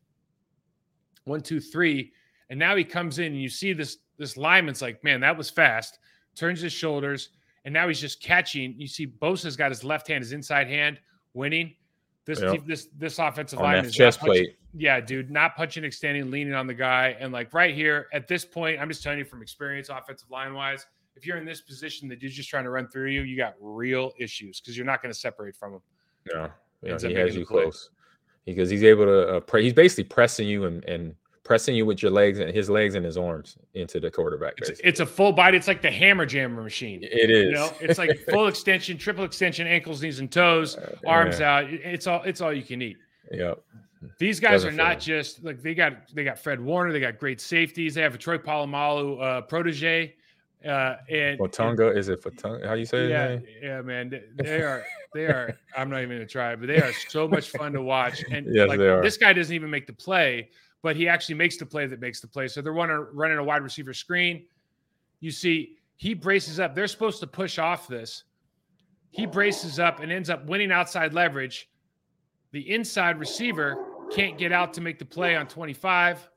One, two, three. And now he comes in and you see this, this lineman's like, man, that was fast, turns his shoulders, and now he's just catching. You see Bosa's got his left hand, his inside hand, winning. This yep. this this offensive line is chest punching, plate. Yeah, dude, not punching, extending, leaning on the guy. And like right here at this point, I'm just telling you from experience, offensive line-wise, if you're in this position, the dude's just trying to run through you, you got real issues because you're not going to separate from him. No, yeah, he has you close because he's able to uh, pre- – he's basically pressing you and, and – pressing you with your legs and his legs and his arms into the quarterback. It's, it's a full body. It's like the hammer jammer machine. It is. You know, it's like full extension, triple extension, ankles, knees, and toes, uh, arms yeah. out. It's all. It's all you can eat. Yep. These guys Doesn't are not fail. just like they got. They got Fred Warner. They got great safeties. They have a Troy Polamalu uh, protege. Uh, and Fatunga, is it Fatunga? How you say yeah, his name? Yeah, man. They, they are. They are. I'm not even gonna try, but they are so much fun to watch. And yes, like they are. This guy doesn't even make the play. But he actually makes the play that makes the play. So they're running, running a wide receiver screen. You see, he braces up. They're supposed to push off this. He braces up and ends up winning outside leverage. The inside receiver can't get out to make the play on twenty-five.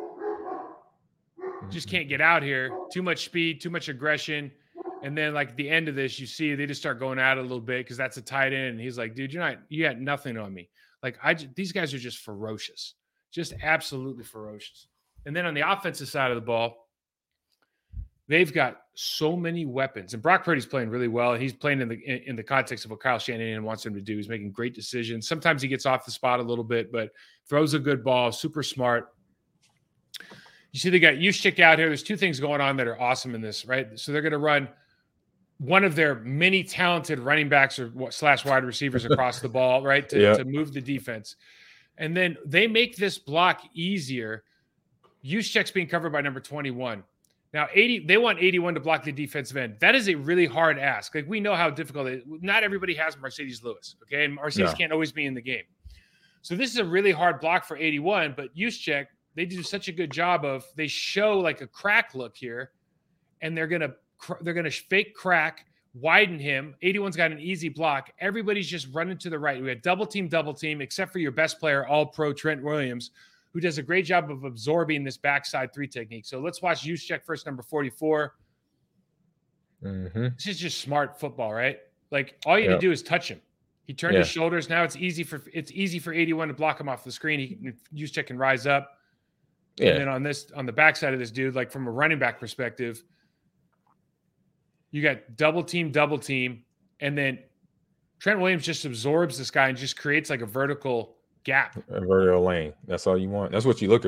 Just can't get out here. Too much speed, too much aggression. And then, like, at the end of this, you see they just start going at it a little bit because that's a tight end. And he's like, dude, you're not, you got nothing on me. Like, I, these guys are just ferocious. Just absolutely ferocious. And then on the offensive side of the ball, they've got so many weapons. And Brock Purdy's playing really well. He's playing in the in, in the context of what Kyle Shanahan wants him to do. He's making great decisions. Sometimes he gets off the spot a little bit, but throws a good ball, super smart. You see they got Juszczyk out here. There's two things going on that are awesome in this, right? So they're going to run one of their many talented running backs or slash wide receivers across the ball, right, to, yeah. to move the defense. And then they make this block easier. Juszczyk's being covered by number twenty-one. Now, eighty, they want eighty-one to block the defensive end. That is a really hard ask. Like, we know how difficult it is. Not everybody has Mercedes Lewis, okay? And Mercedes no. can't always be in the game. So this is a really hard block for eighty-one, but Juszczyk, they do such a good job of, they show like a crack look here, and they're going to they're going to fake crack, widen him. eighty-one's got an easy block. Everybody's just running to the right. We had double team, double team, except for your best player, all pro Trent Williams, who does a great job of absorbing this backside three technique. So let's watch Juszczyk first, number forty-four. Mm-hmm. This is just smart football, right? Like all you yep. need to do is touch him. He turned yeah. his shoulders. Now it's easy for it's easy for eighty-one to block him off the screen. He Juszczyk can rise up. Yeah. And then on this on the backside of this dude, like from a running back perspective, you got double team, double team, and then Trent Williams just absorbs this guy and just creates like a vertical gap. A vertical lane. That's all you want. That's what you're looking for.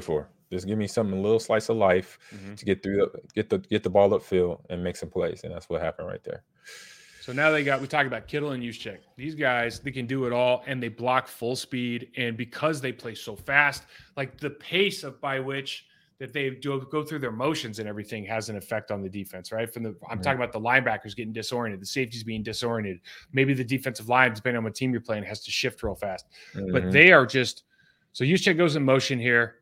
Just give me something, a little slice of life mm-hmm. to get through, the, get the get the ball upfield and make some plays, and that's what happened right there. So now they got, we talked about Kittle and Juszczyk. These guys, they can do it all, and they block full speed. And because they play so fast, like the pace of by which that they do go through their motions and everything has an effect on the defense, right? From the, I'm mm-hmm. talking about the linebackers getting disoriented, the safeties being disoriented. Maybe the defensive line, depending on what team you're playing, has to shift real fast. Mm-hmm. But they are just, so Juszczyk goes in motion here.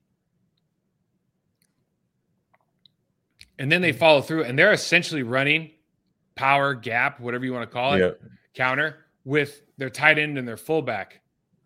And then they follow through, and they're essentially running power, gap, whatever you want to call it, yep. counter with their tight end and their fullback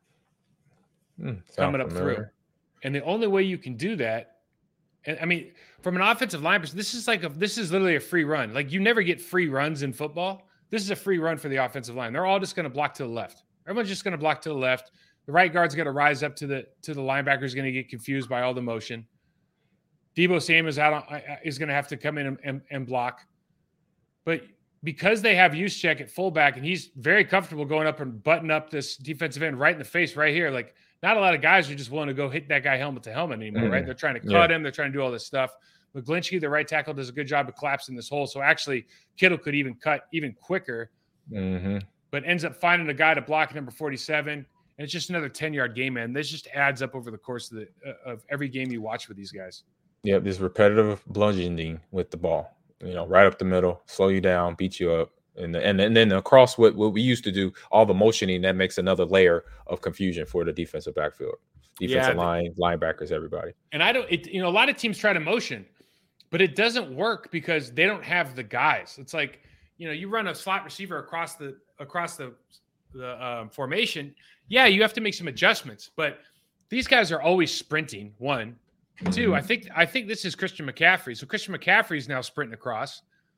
mm, coming up familiar. through. And the only way you can do that, and I mean, from an offensive line perspective, this is like a this is literally a free run. Like you never get free runs in football. This is a free run for the offensive line. They're all just going to block to the left. Everyone's just going to block to the left. The right guard's going to rise up to the to the linebacker's going to get confused by all the motion. Deebo Samuel is out on, is going to have to come in and, and, and block. But because they have Juszczyk at fullback, and he's very comfortable going up and button up this defensive end right in the face right here. Like, not a lot of guys are just willing to go hit that guy helmet to helmet anymore, mm-hmm. right? They're trying to cut yeah. him. They're trying to do all this stuff. McGlinchey, the right tackle, does a good job of collapsing this hole. So actually, Kittle could even cut even quicker, mm-hmm. but ends up finding a guy to block number forty-seven. And it's just another ten-yard game, man. This just adds up over the course of the uh, of every game you watch with these guys. Yeah, this repetitive bludgeoning with the ball. You know, right up the middle, slow you down, beat you up. And, and, and then across what, what we used to do, all the motioning, that makes another layer of confusion for the defensive backfield. Defensive yeah, line, linebackers, everybody. And I don't, it, you know, a lot of teams try to motion, but it doesn't work because they don't have the guys. It's like, you know, you run a slot receiver across the across the, the um, formation. Yeah, you have to make some adjustments, but these guys are always sprinting, one. Two, mm-hmm. I think I think this is Christian McCaffrey. So Christian McCaffrey is now sprinting across.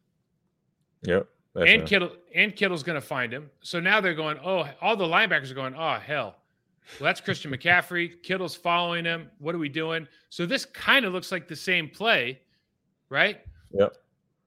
Yep. And right. Kittle and Kittle's going to find him. So now they're going, oh, all the linebackers are going, oh, hell. Well, that's Christian McCaffrey. Kittle's following him. What are we doing? So this kind of looks like the same play, right? Yep.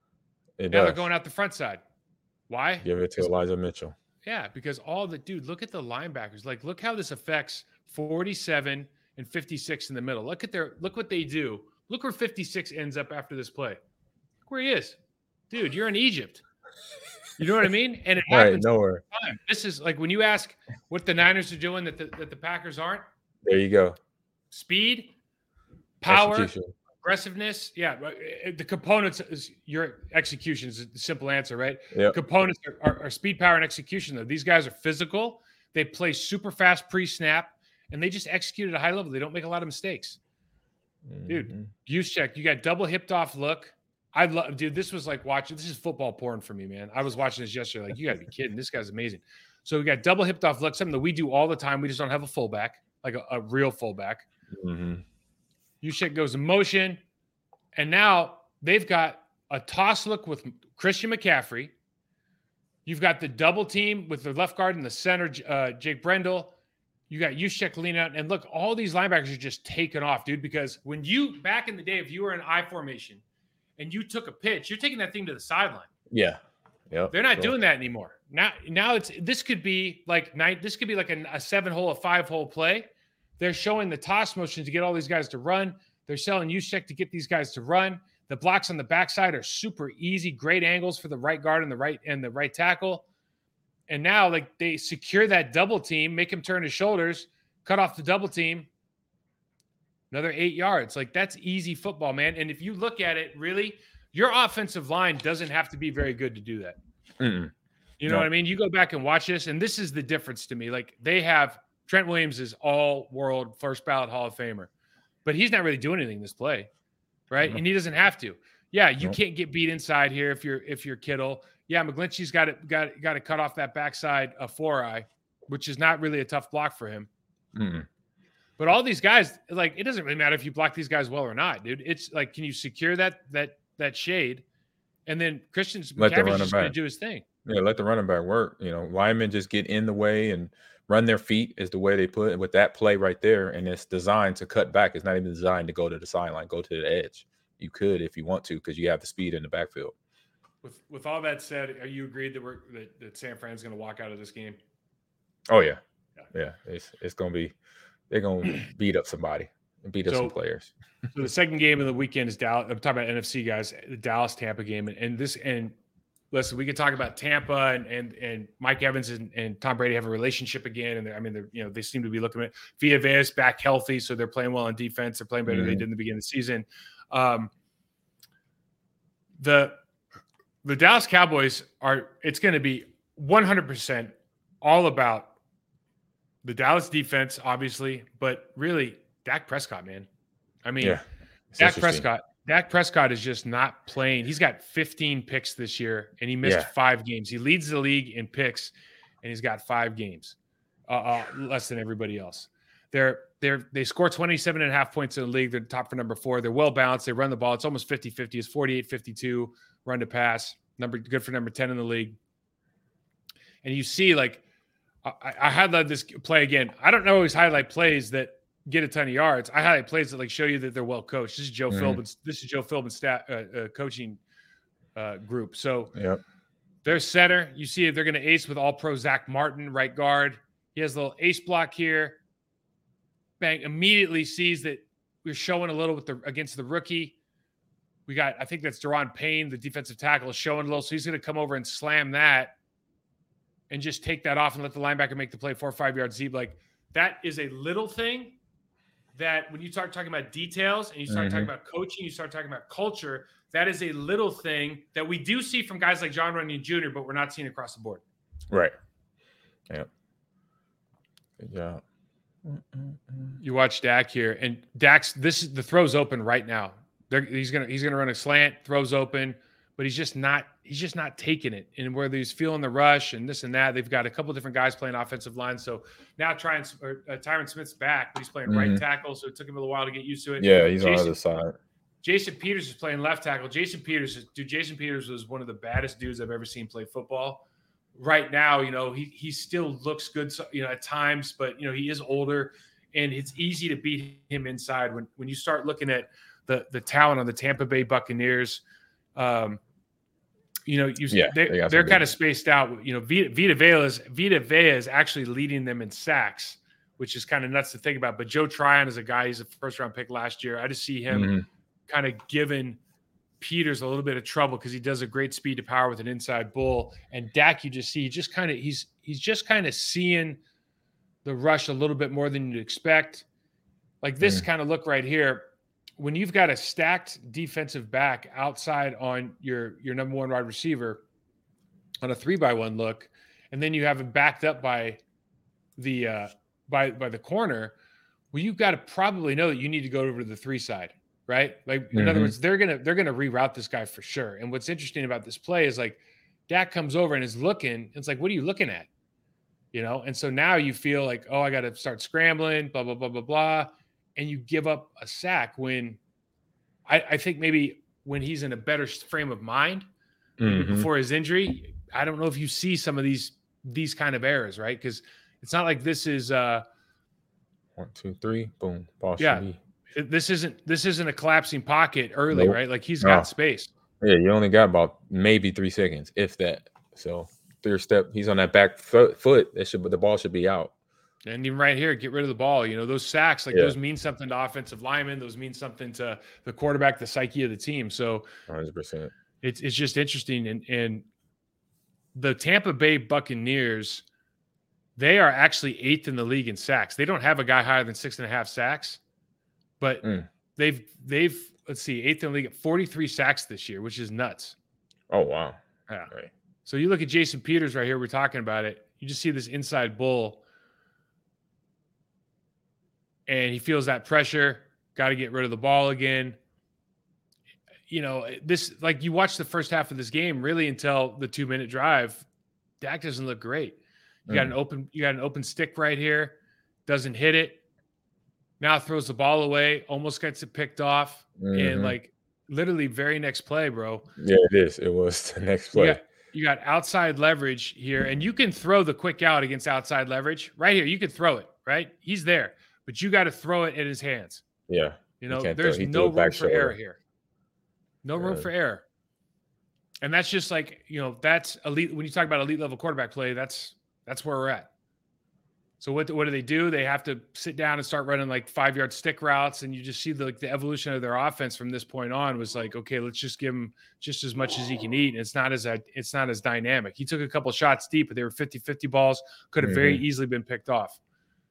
It now does. They're going out the front side. Why? Give it to Elijah Mitchell. Yeah, because all the – dude, look at the linebackers. Like, look how this affects forty-seven – and fifty-six in the middle. Look at their look what they do. Look where fifty-six ends up after this play. Look where he is. Dude, you're in Egypt. You know what I mean? And it happens right, nowhere. all the time. This is like when you ask what the Niners are doing that the, that the Packers aren't. There you go. Speed, power, execution. Aggressiveness. Yeah. The components is your execution is the simple answer, right? Yep. Components are, are, are speed, power, and execution, though. These guys are physical. They play super fast pre-snap. And they just execute at a high level. They don't make a lot of mistakes. Mm-hmm. Dude, Juszczyk, you got double hipped off look. I love, dude, this was like watching, this is football porn for me, man. I was watching this yesterday. Like, you got to be kidding. This guy's amazing. So we got double hipped off look, something that we do all the time. We just don't have a fullback, like a, a real fullback. Mm-hmm. Juszczyk goes in motion. And now they've got a toss look with Christian McCaffrey. You've got the double team with the left guard in the center, uh, Jake Brendel. You got Juszczyk leaning out, and look, all these linebackers are just taking off, dude, because when you, back in the day, if you were in I formation and you took a pitch, you're taking that thing to the sideline. Yeah. Yeah. They're not sure. doing that anymore. Now, now it's, this could be like nine, this could be like a, a seven hole, a five hole play. They're showing the toss motion to get all these guys to run. They're selling Juszczyk to get these guys to run. The blocks on the backside are super easy, great angles for the right guard and the right, and the right tackle. And now, like, they secure that double team, make him turn his shoulders, cut off the double team, another eight yards. Like, that's easy football, man. And if you look at it, really, your offensive line doesn't have to be very good to do that. Mm-mm. You know no. what I mean? You go back and watch this, and this is the difference to me. Like, they have – Trent Williams is all-world, first-ballot Hall of Famer. But he's not really doing anything this play, right? Mm-hmm. And he doesn't have to. Yeah, you nope. can't get beat inside here if you're if you're Kittle. Yeah, McGlinchey's got it got got to cut off that backside of four eye, which is not really a tough block for him. Mm-mm. But all these guys, like, it doesn't really matter if you block these guys well or not, dude. It's like, can you secure that that that shade, and then Christian's McCaffrey's just going to do his thing. Yeah, let the running back work. You know, linemen just get in the way and run their feet is the way they put it with that play right there, and it's designed to cut back. It's not even designed to go to the sideline, go to the edge. You could if you want to because you have the speed in the backfield. With with all that said, are you agreed that we're that, that San Fran's going to walk out of this game? Oh yeah, yeah. yeah. It's it's going to be they're going to beat up somebody. and beat up So- some players. So the second game of the weekend is Dallas. I'm talking about N F C guys, the Dallas Tampa game, and, and this and listen, we can talk about Tampa and and and Mike Evans and, and Tom Brady have a relationship again, and I mean, they're, you know, they seem to be looking at Vita Vea's back healthy, so they're playing well on defense. They're playing better Mhm. than they did in the beginning of the season. Um, the the Dallas Cowboys are. It's going to be one hundred percent all about the Dallas defense, obviously, but really Dak Prescott, man. I mean, Yeah. It's Dak interesting. Prescott. Dak Prescott is just not playing. He's got fifteen picks this year, and he missed Yeah. five games. He leads the league in picks, and he's got five games, uh, uh, less than everybody else. They're they're they score twenty-seven and a half points in the league. They're top for number four. They're well balanced. They run the ball. It's almost fifty-fifty. It's forty-eight fifty-two run to pass. Number good for number ten in the league. And you see, like, I, I highlight this play again. I don't always highlight plays that get a ton of yards. I highlight plays that like show you that they're well coached. This is Joe Mhm. Philbin's. This is Joe Philbin's stat uh, uh, coaching uh, group. So Yep. their center, you see, they're going to ace with All Pro Zach Martin, right guard. He has a little ace block here. Bang! Immediately sees that we're showing a little with the against the rookie. We got, I think that's Deron Payne, the defensive tackle, is showing a little. So he's going to come over and slam that, and just take that off and let the linebacker make the play four or five yards deep. Like, that is a little thing that when you start talking about details and you start Mhm. talking about coaching, you start talking about culture, that is a little thing that we do see from guys like John Runyon Junior, but we're not seeing across the board. Right. Yep. Good job. You watch Dak here, and Dak's this is the throw's open right now. They're, he's gonna he's gonna run a slant, throws open, but he's just not he's just not taking it. And where he's feeling the rush and this and that, they've got a couple different guys playing offensive line. So now trying or, uh, Tyron Smith's back, but he's playing right Mhm. tackle, so it took him a little while to get used to it. Yeah, he's on the Jason- other side. Jason Peters is playing left tackle. Jason Peters, is, dude, Jason Peters was one of the baddest dudes I've ever seen play football. Right now, you know, he he still looks good, so- you know, at times, but you know, he is older, and it's easy to beat him inside when when you start looking at the the talent on the Tampa Bay Buccaneers. Um, you know, you Yeah, they, they got they're some kind good- of spaced out. You know, Vita, Vita Vea is Vita Vea is actually leading them in sacks, which is kind of nuts to think about. But Joe Tryon is a guy; he's a first round pick last year. I just see him Mhm. kind of giving Peters a little bit of trouble because he does a great speed to power with an inside bull. And Dak, you just see, he just kind of he's he's just kind of seeing the rush a little bit more than you'd expect. Like this Mm. kind of look right here, when you've got a stacked defensive back outside on your your number one wide receiver on a three by one look, and then you have him backed up by the uh, by by the corner. Well, you've got to probably know that you need to go over to the three side, right? Like in other Mhm. words, they're gonna they're gonna reroute this guy for sure. And what's interesting about this play is like Dak comes over and is looking. It's like, what are you looking at? You know, and so now you feel like, oh, I got to start scrambling, blah blah blah blah blah, and you give up a sack when I, I think maybe when he's in a better frame of mind Mhm. before his injury. I don't know if you see some of these these kind of errors, right? Because it's not like this is uh One, two, three, boom. Ball should Yeah. be. this isn't this isn't a collapsing pocket early, Nope. right? Like he's No. got space. Yeah, you only got about maybe three seconds, if that. So third step, he's on that back foot. foot that should, but the ball should be out. And even right here, get rid of the ball. You know, those sacks, like Yeah. those mean something to offensive linemen. Those mean something to the quarterback, the psyche of the team. So one hundred percent. it's it's just interesting. And and the Tampa Bay Buccaneers, they are actually eighth in the league in sacks. They don't have a guy higher than six and a half sacks, but Mm. they've they've let's see, eighth in the league at forty-three sacks this year, which is nuts. Oh wow. Yeah. Right. So you look at Jason Peters right here. We're talking about it. You just see this inside bull, and he feels that pressure. Got to get rid of the ball again. You know, this like you watch the first half of this game really until the two minute drive. Dak doesn't look great. You got Mm. an open, you got an open stick right here. Doesn't hit it. Now throws the ball away. Almost gets it picked off, and Mhm. like literally very next play, bro. Yeah, it is. It was the next You play. got, you got outside leverage here, and you can throw the quick out against outside leverage right here. You could throw it, right? He's there, but you got to throw it in his hands. Yeah. You know, can't throw- there's he threw no it room back for error shoulder. here. No room Yeah. for error. And that's just like, you know, that's elite. When you talk about elite level quarterback play, that's that's where we're at. So what what do they do? They have to sit down and start running like five yard stick routes, and you just see the, like the evolution of their offense from this point on was like, okay, let's just give him just as much as he can eat. And it's not as it's not as dynamic. He took a couple shots deep, but they were fifty-fifty balls. Could have mm-hmm. very easily been picked off.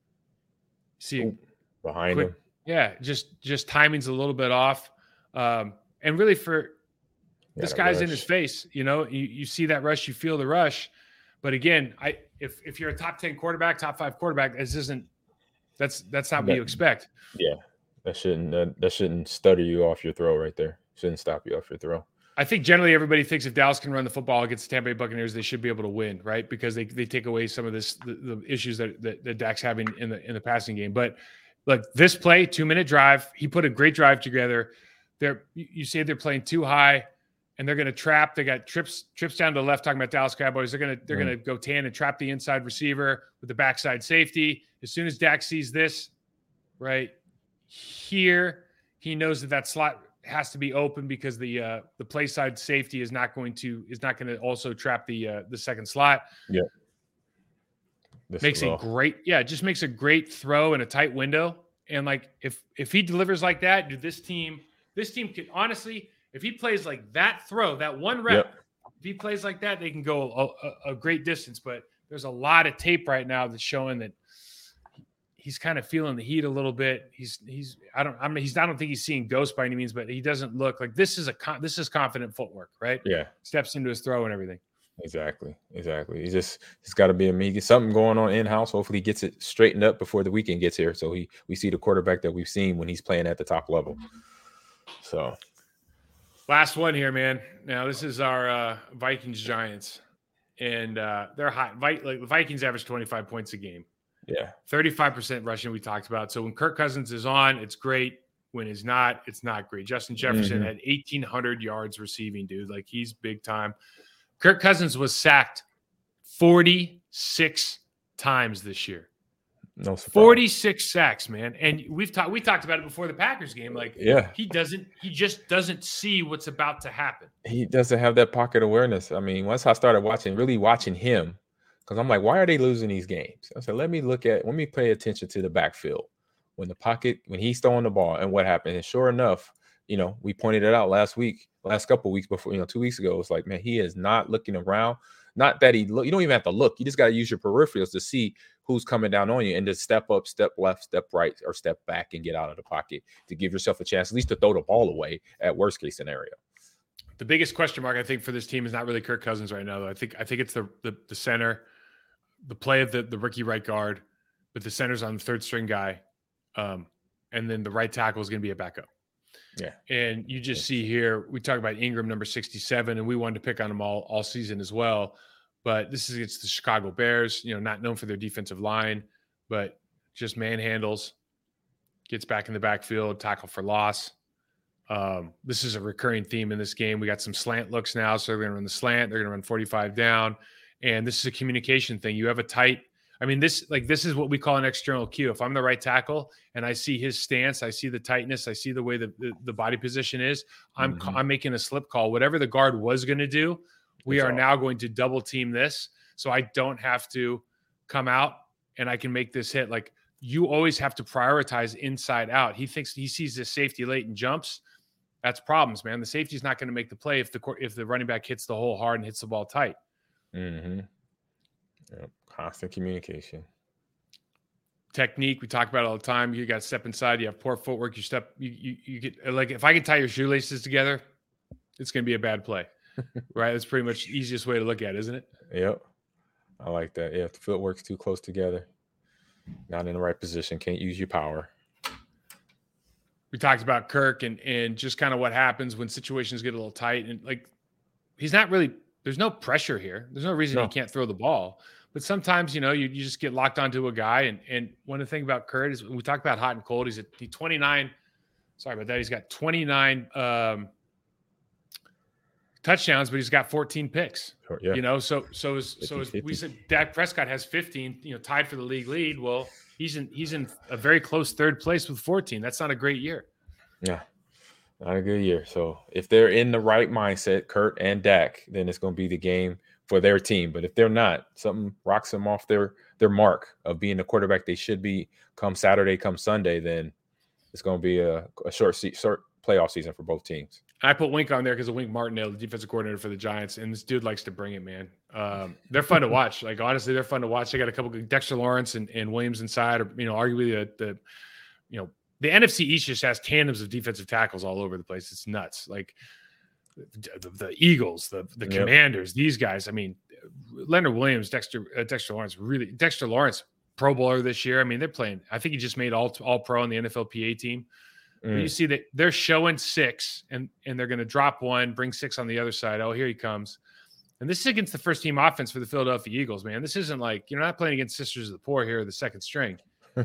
See Ooh, behind quick, him, yeah, just just timing's a little bit off, um, and really for this guy's rush in his face. You know, you you see that rush, you feel the rush. But again, I if if you're a top ten quarterback, top five quarterback, this isn't that's that's not what that, you expect. Yeah, that shouldn't that, that shouldn't stutter you off your throw right there. Shouldn't stop you off your throw. I think generally everybody thinks if Dallas can run the football against the Tampa Bay Buccaneers, they should be able to win, right? Because they they take away some of this the, the issues that, that that Dak's having in the in the passing game. But look, this play, two minute drive, he put a great drive together. They're you say they're playing too high. And they're going to trap. They got trips trips down to the left. Talking about Dallas Cowboys, they're going to they're mm. going to go tan and trap the inside receiver with the backside safety. As soon as Dak sees this, right here, he knows that that slot has to be open because the uh, the play side safety is not going to is not going to also trap the uh, the second slot. Yeah, this makes a great yeah, it just makes a great throw in a tight window. And like if if he delivers like that, dude, this team this team could honestly. If he plays like that throw, that one rep, yep. if he plays like that, they can go a, a, a great distance. But there's a lot of tape right now that's showing that he's kind of feeling the heat a little bit. He's he's I don't I mean he's I don't think he's seeing ghosts by any means, but he doesn't look like this is a this is confident footwork, right? Yeah, steps into his throw and everything. Exactly, exactly. He just he's got to be a he gets something going on in house. Hopefully, he gets it straightened up before the weekend gets here, so he we see the quarterback that we've seen when he's playing at the top level. So. Last one here, man. Now this is our uh, Vikings Giants, and uh, they're high. Vi- like the Vikings average twenty-five points a game. Yeah, thirty-five percent rushing. We talked about. So when Kirk Cousins is on, it's great. When he's not, it's not great. Justin Jefferson mm-hmm. had eighteen hundred yards receiving, dude. Like he's big time. Kirk Cousins was sacked forty-six times this year. No surprise. forty-six sacks, man. And we've talked we talked about it before the Packers game. Like, yeah, he doesn't he just doesn't see what's about to happen. He doesn't have that pocket awareness. I mean, once I started watching, really watching him, because I'm like, why are they losing these games? I said, let me look at let me pay attention to the backfield. When the pocket, when he's throwing the ball and what happened. And sure enough, you know, we pointed it out last week, last couple of weeks before, you know, two weeks ago. It's like, man, he is not looking around. Not that he look, you don't even have to look. You just got to use your peripherals to see who's coming down on you and just step up, step left, step right, or step back and get out of the pocket to give yourself a chance, at least to throw the ball away at worst case scenario. The biggest question mark, I think, for this team is not really Kirk Cousins right now, though. I think I think it's the the, the center, the play of the, the rookie right guard, but the center's on the third string guy. Um, and then the right tackle is going to be a backup. Yeah. And you just see here, we talk about Ingram, number sixty-seven, and we wanted to pick on him all, all season as well. But this is against the Chicago Bears, you know, not known for their defensive line, but just manhandles, gets back in the backfield, tackle for loss. Um, this is a recurring theme in this game. We got some slant looks now, so they're going to run the slant. They're going to run forty-five down. And this is a communication thing. You have a tight – I mean, this like this is what we call an external cue. If I'm the right tackle and I see his stance, I see the tightness, I see the way the, the, the body position is, I'm mm-hmm. I'm making a slip call. Whatever the guard was going to do, we are now going to double team this, so I don't have to come out and I can make this hit. Like, you always have to prioritize inside out. He thinks he sees this safety late and jumps. That's problems, man. The safety is not going to make the play if the if the running back hits the hole hard and hits the ball tight. Mm-hmm. Yep. Constant communication. Technique, we talk about it all the time. You got to step inside. You have poor footwork. You step. You you, you get like if I can tie your shoelaces together, it's going to be a bad play. Right, that's pretty much the easiest way to look at it, isn't it? Yep, I like that. Yeah, if the footwork's too close together, not in the right position, can't use your power. We talked about Kirk and and just kind of what happens when situations get a little tight, and like he's not really. There's no pressure here. There's no reason no. he can't throw the ball. But sometimes, you know, you, you just get locked onto a guy. And and one of the things about Kurt is when we talk about hot and cold, he's at he twenty-nine. Sorry about that. He's got twenty-nine. Um, touchdowns, but he's got fourteen picks. Sure, yeah. You know, so so as so as we said, Dak Prescott has fifteen. You know, tied for the league lead. Well, he's in he's in a very close third place with fourteen. That's not a great year. Yeah, not a good year. So if they're in the right mindset, Kurt and Dak, then it's going to be the game for their team. But if they're not, something rocks them off their their mark of being the quarterback they should be come Saturday, come Sunday, then it's going to be a, a short se- short playoff season for both teams. I put Wink on there because of Wink Martindale, the defensive coordinator for the Giants, and this dude likes to bring it, man. Um, they're fun to watch. Like, honestly, they're fun to watch. They got a couple of Dexter Lawrence and, and Williams inside, or, you know, arguably the, the, you know, the N F C East just has tandems of defensive tackles all over the place. It's nuts. Like the, the Eagles, the the yep. Commanders, these guys. I mean, Leonard Williams, Dexter uh, Dexter Lawrence, really Dexter Lawrence, Pro Bowler this year. I mean, they're playing. I think he just made all all pro on the N F L P A team. Mm. You see that they're showing six, and and they're going to drop one, bring six on the other side. Oh, here he comes. And this is against the first team offense for the Philadelphia Eagles, man. This isn't like, you're not playing against Sisters of the Poor here, the second string.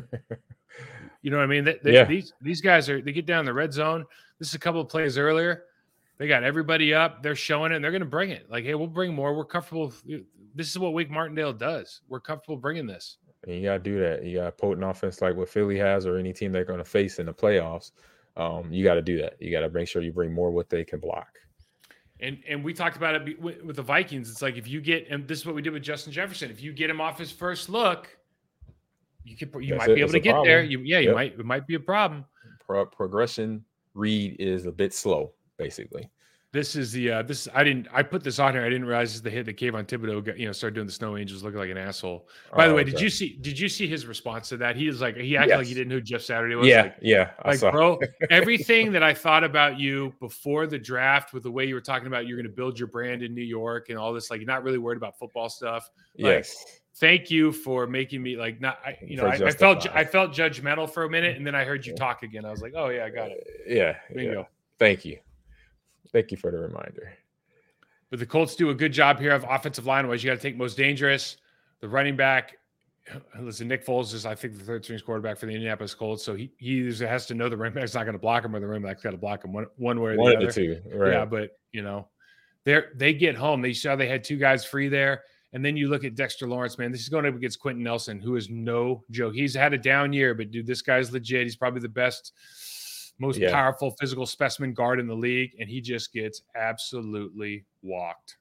You know what I mean? They, they, yeah. These these guys are, they get down the red zone. This is a couple of plays earlier. They got everybody up. They're showing it, and they're going to bring it. Like, hey, we'll bring more. We're comfortable. This is what Wake Martindale does. We're comfortable bringing this. And you got to do that. You got a potent offense like what Philly has, or any team they're going to face in the playoffs. Um, you got to do that. You got to make sure you bring more what they can block. And and we talked about it with, with the Vikings. It's like, if you get, and this is what we did with Justin Jefferson. If you get him off his first look, you could you That's might it. be able It's to get problem. there. You, yeah, you yep. might. It might be a problem. Pro- progression read is a bit slow, basically. This is the uh, this. I didn't. I put this on here. I didn't realize this is the hit that Kayvon Thibodeau got, you know, started doing the Snow Angels looking like an asshole. By oh, the way, okay. did you see? Did you see his response to that? He was like, he acted yes. like he didn't know who Jeff Saturday was. Yeah, like, yeah. I like, saw. bro, everything that I thought about you before the draft, with the way you were talking about you're going to build your brand in New York and all this, like, you're not really worried about football stuff. Like, yes. Thank you for making me like not. I, you know, I, I felt I felt judgmental for a minute, and then I heard you talk again. I was like, oh yeah, I got it. Yeah. Bingo. Yeah. Thank you. Thank you for the reminder. But the Colts do a good job here of offensive line wise. You got to take most dangerous, the running back. Listen, Nick Foles is, I think, the third string quarterback for the Indianapolis Colts. So he he has to know the running back's not going to block him, or the running back's got to block him one, one way or the one other. Of the two, right. Yeah, but you know, they they get home. They saw they had two guys free there. And then you look at Dexter Lawrence, man. This is going up against Quentin Nelson, who is no joke. He's had a down year, but dude, this guy's legit. He's probably the best, most yeah. powerful physical specimen guard in the league, and he just gets absolutely walked.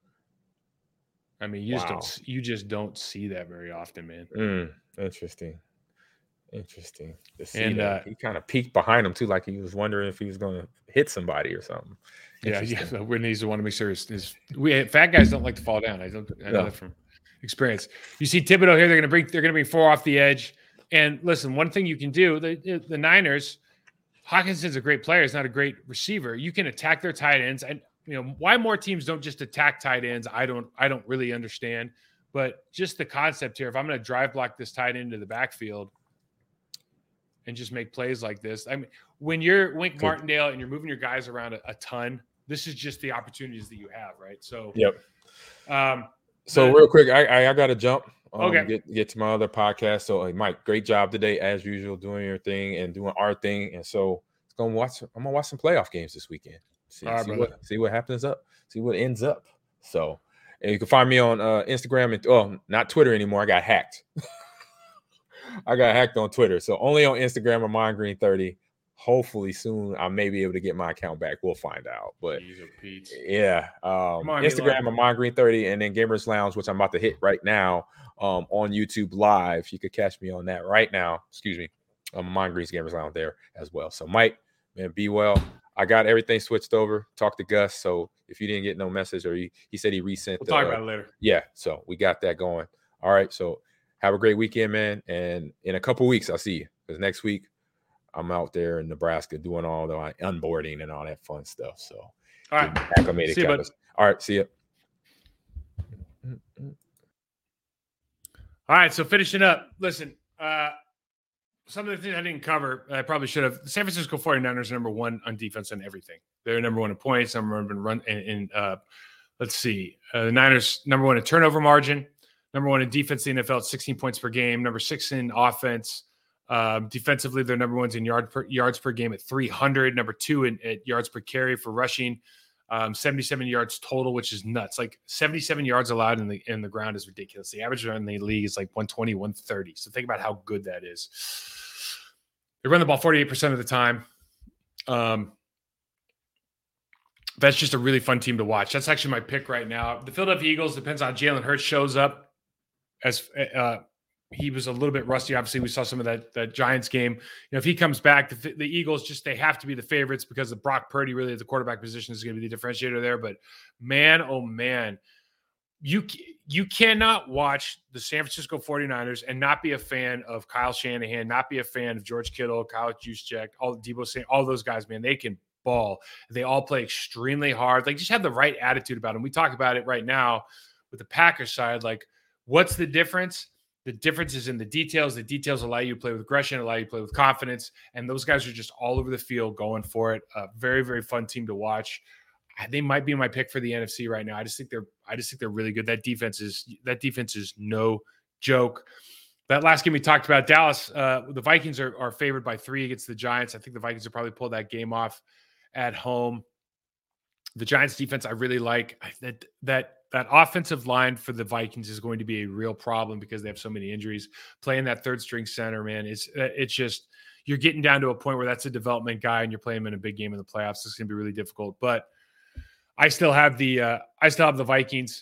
I mean, you wow. just don't you just don't see that very often, man. Mm, interesting, interesting. To see and that. Uh, he kind of peeked behind him too, like he was wondering if he was going to hit somebody or something. Yeah, yeah. Whitney's the one to make sure his, his we fat guys don't like to fall down. I don't I know no. that from experience. You see Thibodeau here, they're gonna bring they're gonna bring four off the edge. And listen, one thing you can do, the the Niners, Hawkinson's a great player, he's not a great receiver. You can attack their tight ends. And you know, why more teams don't just attack tight ends, I don't I don't really understand. But just the concept here, if I'm gonna drive block this tight end into the backfield and just make plays like this. I mean, when you're Wink Martindale and you're moving your guys around a, a ton, this is just the opportunities that you have, right? So, yep. Um, so the, real quick, I I, I got to jump. Um, okay. Get get to my other podcast. So, like, Mike, great job today as usual, doing your thing and doing our thing. And so, it's gonna watch. I'm gonna watch some playoff games this weekend. See, right, see what see what happens up. See what ends up. So, and you can find me on uh, Instagram and oh, not Twitter anymore. I got hacked. I got hacked on Twitter, so only on Instagram or Mind Green thirty. Hopefully soon I may be able to get my account back. We'll find out. But yeah, um, on, Instagram or Mind Green thirty, and then Gamers Lounge, which I'm about to hit right now um, on YouTube Live. You could catch me on that right now. Excuse me, um, Mind Green's Gamers Lounge there as well. So Mike, man, be well. I got everything switched over. Talk to Gus. So if you didn't get no message, or he, he said he resent. We'll the, talk about it later. Yeah, so we got that going. All right, so. Have a great weekend, man. And in a couple weeks, I'll see you. Because next week, I'm out there in Nebraska doing all the onboarding and all that fun stuff. So, all right. Acclimated. See you, bud. All right. See you. All right. So, finishing up. Listen, uh, some of the things I didn't cover, I probably should have. The San Francisco forty-niners are number one on defense and everything. They're number one in points. Number one in run. In, in uh, let's see. Uh, the Niners, number one in turnover margin. Number one in defense in the N F L at sixteen points per game. Number six in offense. Um, defensively, they're number ones in yard per, yards per game at three hundred. Number two in at yards per carry for rushing. Um, seventy-seven yards total, which is nuts. Like seventy-seven yards allowed in the in the ground is ridiculous. The average in the league is like one twenty, one thirty. So think about how good that is. They run the ball forty-eight percent of the time. Um, that's just a really fun team to watch. That's actually my pick right now. The Philadelphia Eagles depends on Jalen Hurts shows up. As uh, he was a little bit rusty. Obviously, we saw some of that, that Giants game. You know, if he comes back, the, the Eagles just they have to be the favorites because of Brock Purdy. Really, at the quarterback position is going to be the differentiator there. But man, oh man, you you cannot watch the San Francisco forty-niners and not be a fan of Kyle Shanahan, not be a fan of George Kittle, Kyle Juszczyk, all Deebo Samuel, all those guys. Man, they can ball. They all play extremely hard. They just have the right attitude about them. We talk about it right now with the Packers side. Like, what's the difference? The difference is in the details. The details allow you to play with aggression, allow you to play with confidence. And those guys are just all over the field going for it. A very, very fun team to watch. They might be my pick for the N F C right now. I just think they're, I just think they're really good. That defense is, that defense is no joke. That last game we talked about, Dallas, uh, the Vikings are, are favored by three against the Giants. I think the Vikings will probably pull that game off at home. The Giants defense I really like. That that that offensive line for the Vikings is going to be a real problem because they have so many injuries. Playing that third string center, man, it's it's just you're getting down to a point where that's a development guy and you're playing him in a big game in the playoffs. It's going to be really difficult. But I still have the uh, I still have the Vikings.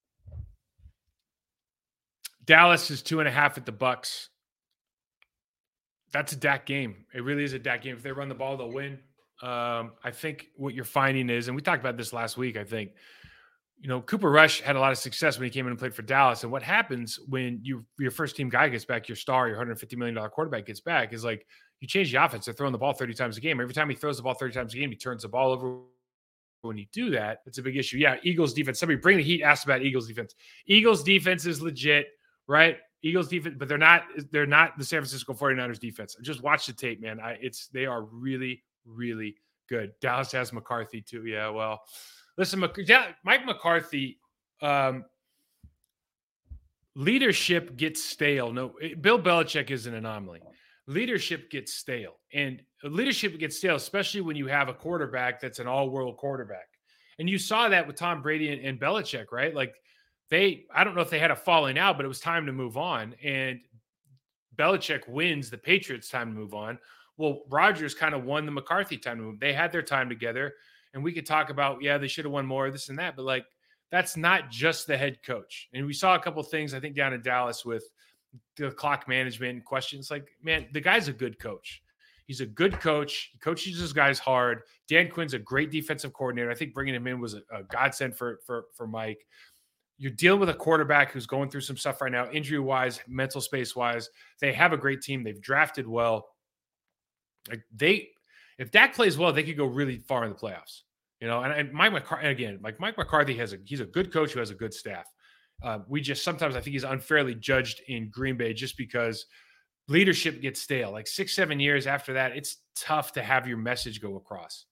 Dallas is two and a half at the Bucks. That's a Dak game. It really is a Dak game. If they run the ball, they'll win. Um, I think what you're finding is, and we talked about this last week, I think, you know, Cooper Rush had a lot of success when he came in and played for Dallas. And what happens when you your first team guy gets back, your star, your one hundred fifty million dollars quarterback gets back, is like you change the offense. They're throwing the ball thirty times a game. Every time he throws the ball thirty times a game, he turns the ball over. When you do that, it's a big issue. Yeah, Eagles defense. Somebody bring the heat asked about Eagles defense. Eagles defense is legit, right? Eagles defense, but they're not they're not the San Francisco forty-niners defense. Just watch the tape, man. I, it's they are really, really good. Dallas has McCarthy too. Yeah, well, listen, Mike McCarthy, um, leadership gets stale. No, Bill Belichick is an anomaly. Leadership gets stale, and leadership gets stale, especially when you have a quarterback that's an all-world quarterback. And you saw that with Tom Brady and, and Belichick, right? Like they, I don't know if they had a falling out, but it was time to move on. And Belichick wins the Patriots time to move on. Well, Rodgers kind of won the McCarthy time to move. They had their time together, and we could talk about, yeah, they should have won more, this and that, but like that's not just the head coach. And we saw a couple of things, I think, down in Dallas with the clock management and questions. Like, man, the guy's a good coach. He's a good coach. He coaches his guys hard. Dan Quinn's a great defensive coordinator. I think bringing him in was a, a godsend for, for, for Mike. You're dealing with a quarterback who's going through some stuff right now, injury-wise, mental space-wise. They have a great team. They've drafted well. Like they, if Dak plays well, they could go really far in the playoffs. You know, and, and Mike McCarthy, again, like Mike McCarthy has a he's a good coach who has a good staff. Uh, we just sometimes I think he's unfairly judged in Green Bay just because leadership gets stale. Like six, seven years after that, it's tough to have your message go across.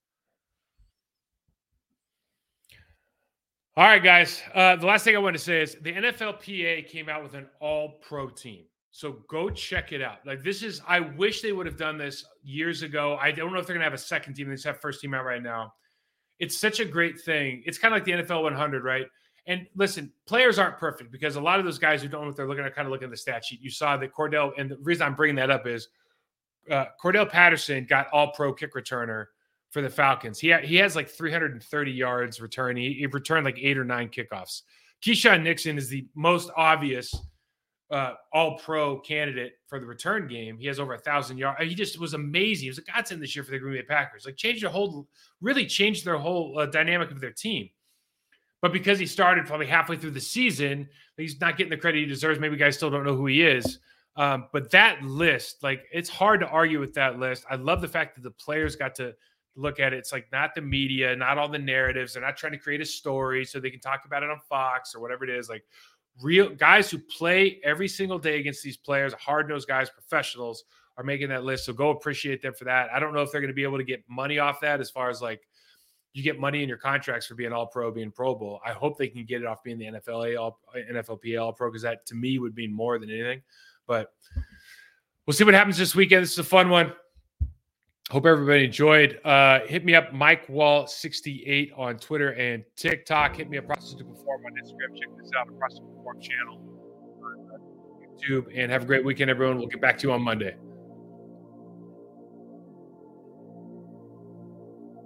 All right, guys. Uh, the last thing I want to say is the N F L P A came out with an all-pro team. So go check it out. Like this is, I wish they would have done this years ago. I don't know if they're going to have a second team. They just have first team out right now. It's such a great thing. It's kind of like the N F L one hundred, right? And listen, players aren't perfect because a lot of those guys who don't know what they're looking at kind of look at the stat sheet. You saw that Cordell, and the reason I'm bringing that up is uh, Cordell Patterson got all-pro kick returner for the Falcons. He, ha- he has like three hundred thirty yards return. He, he returned like eight or nine kickoffs. Keyshawn Nixon is the most obvious uh, all-pro candidate for the return game. He has over a thousand yards. He just was amazing. He was a godsend this year for the Green Bay Packers. Like changed their whole, really changed their whole uh, dynamic of their team. But because he started probably halfway through the season, he's not getting the credit he deserves. Maybe guys still don't know who he is. Um, but that list, like, it's hard to argue with that list. I love the fact that the players got to look at it. It's like not the media, not all the narratives. They're not trying to create a story so they can talk about it on Fox or whatever it is. Like real guys who play every single day against these players, hard-nosed guys, professionals, are making that list. So go appreciate them for that. I don't know if they're going to be able to get money off that as far as like, you get money in your contracts for being all pro, being Pro Bowl. I hope they can get it off being the N F L A, all, N F L P A all pro, because that to me would mean more than anything. But we'll see what happens this weekend. This is a fun one. Hope everybody enjoyed. Uh, hit me up, Mike Wall sixty-eight on Twitter and TikTok. Hit me up, Process to Perform on Instagram. Check this out, the Process to Perform channel on YouTube. And have a great weekend, everyone. We'll get back to you on Monday.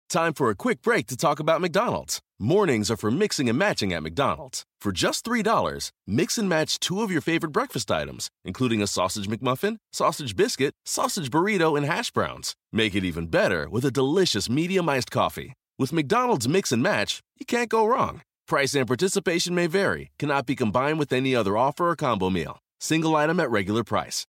Time for a quick break to talk about McDonald's. Mornings are for mixing and matching at McDonald's. For just three dollars, mix and match two of your favorite breakfast items, including a sausage McMuffin, sausage biscuit, sausage burrito, and hash browns. Make it even better with a delicious medium iced coffee. With McDonald's Mix and Match, you can't go wrong. Price and participation may vary, cannot be combined with any other offer or combo meal. Single item at regular price.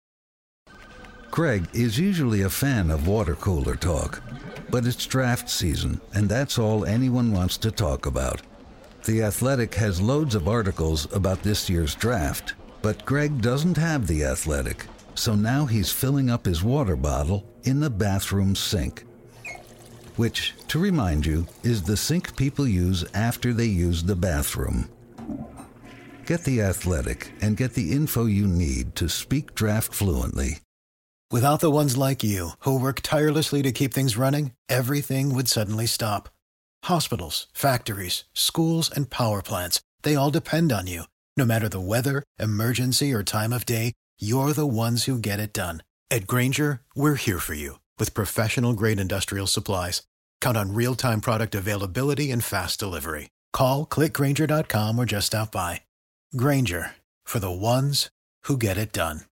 Greg is usually a fan of water cooler talk, but it's draft season, and that's all anyone wants to talk about. The Athletic has loads of articles about this year's draft, but Greg doesn't have The Athletic, so now he's filling up his water bottle in the bathroom sink, which, to remind you, is the sink people use after they use the bathroom. Get The Athletic and get the info you need to speak draft fluently. Without the ones like you, who work tirelessly to keep things running, everything would suddenly stop. Hospitals, factories, schools, and power plants, they all depend on you. No matter the weather, emergency, or time of day, you're the ones who get it done. At Grainger, we're here for you with professional-grade industrial supplies. Count on real-time product availability and fast delivery. Call, click Grainger dot com, or just stop by. Grainger, for the ones who get it done.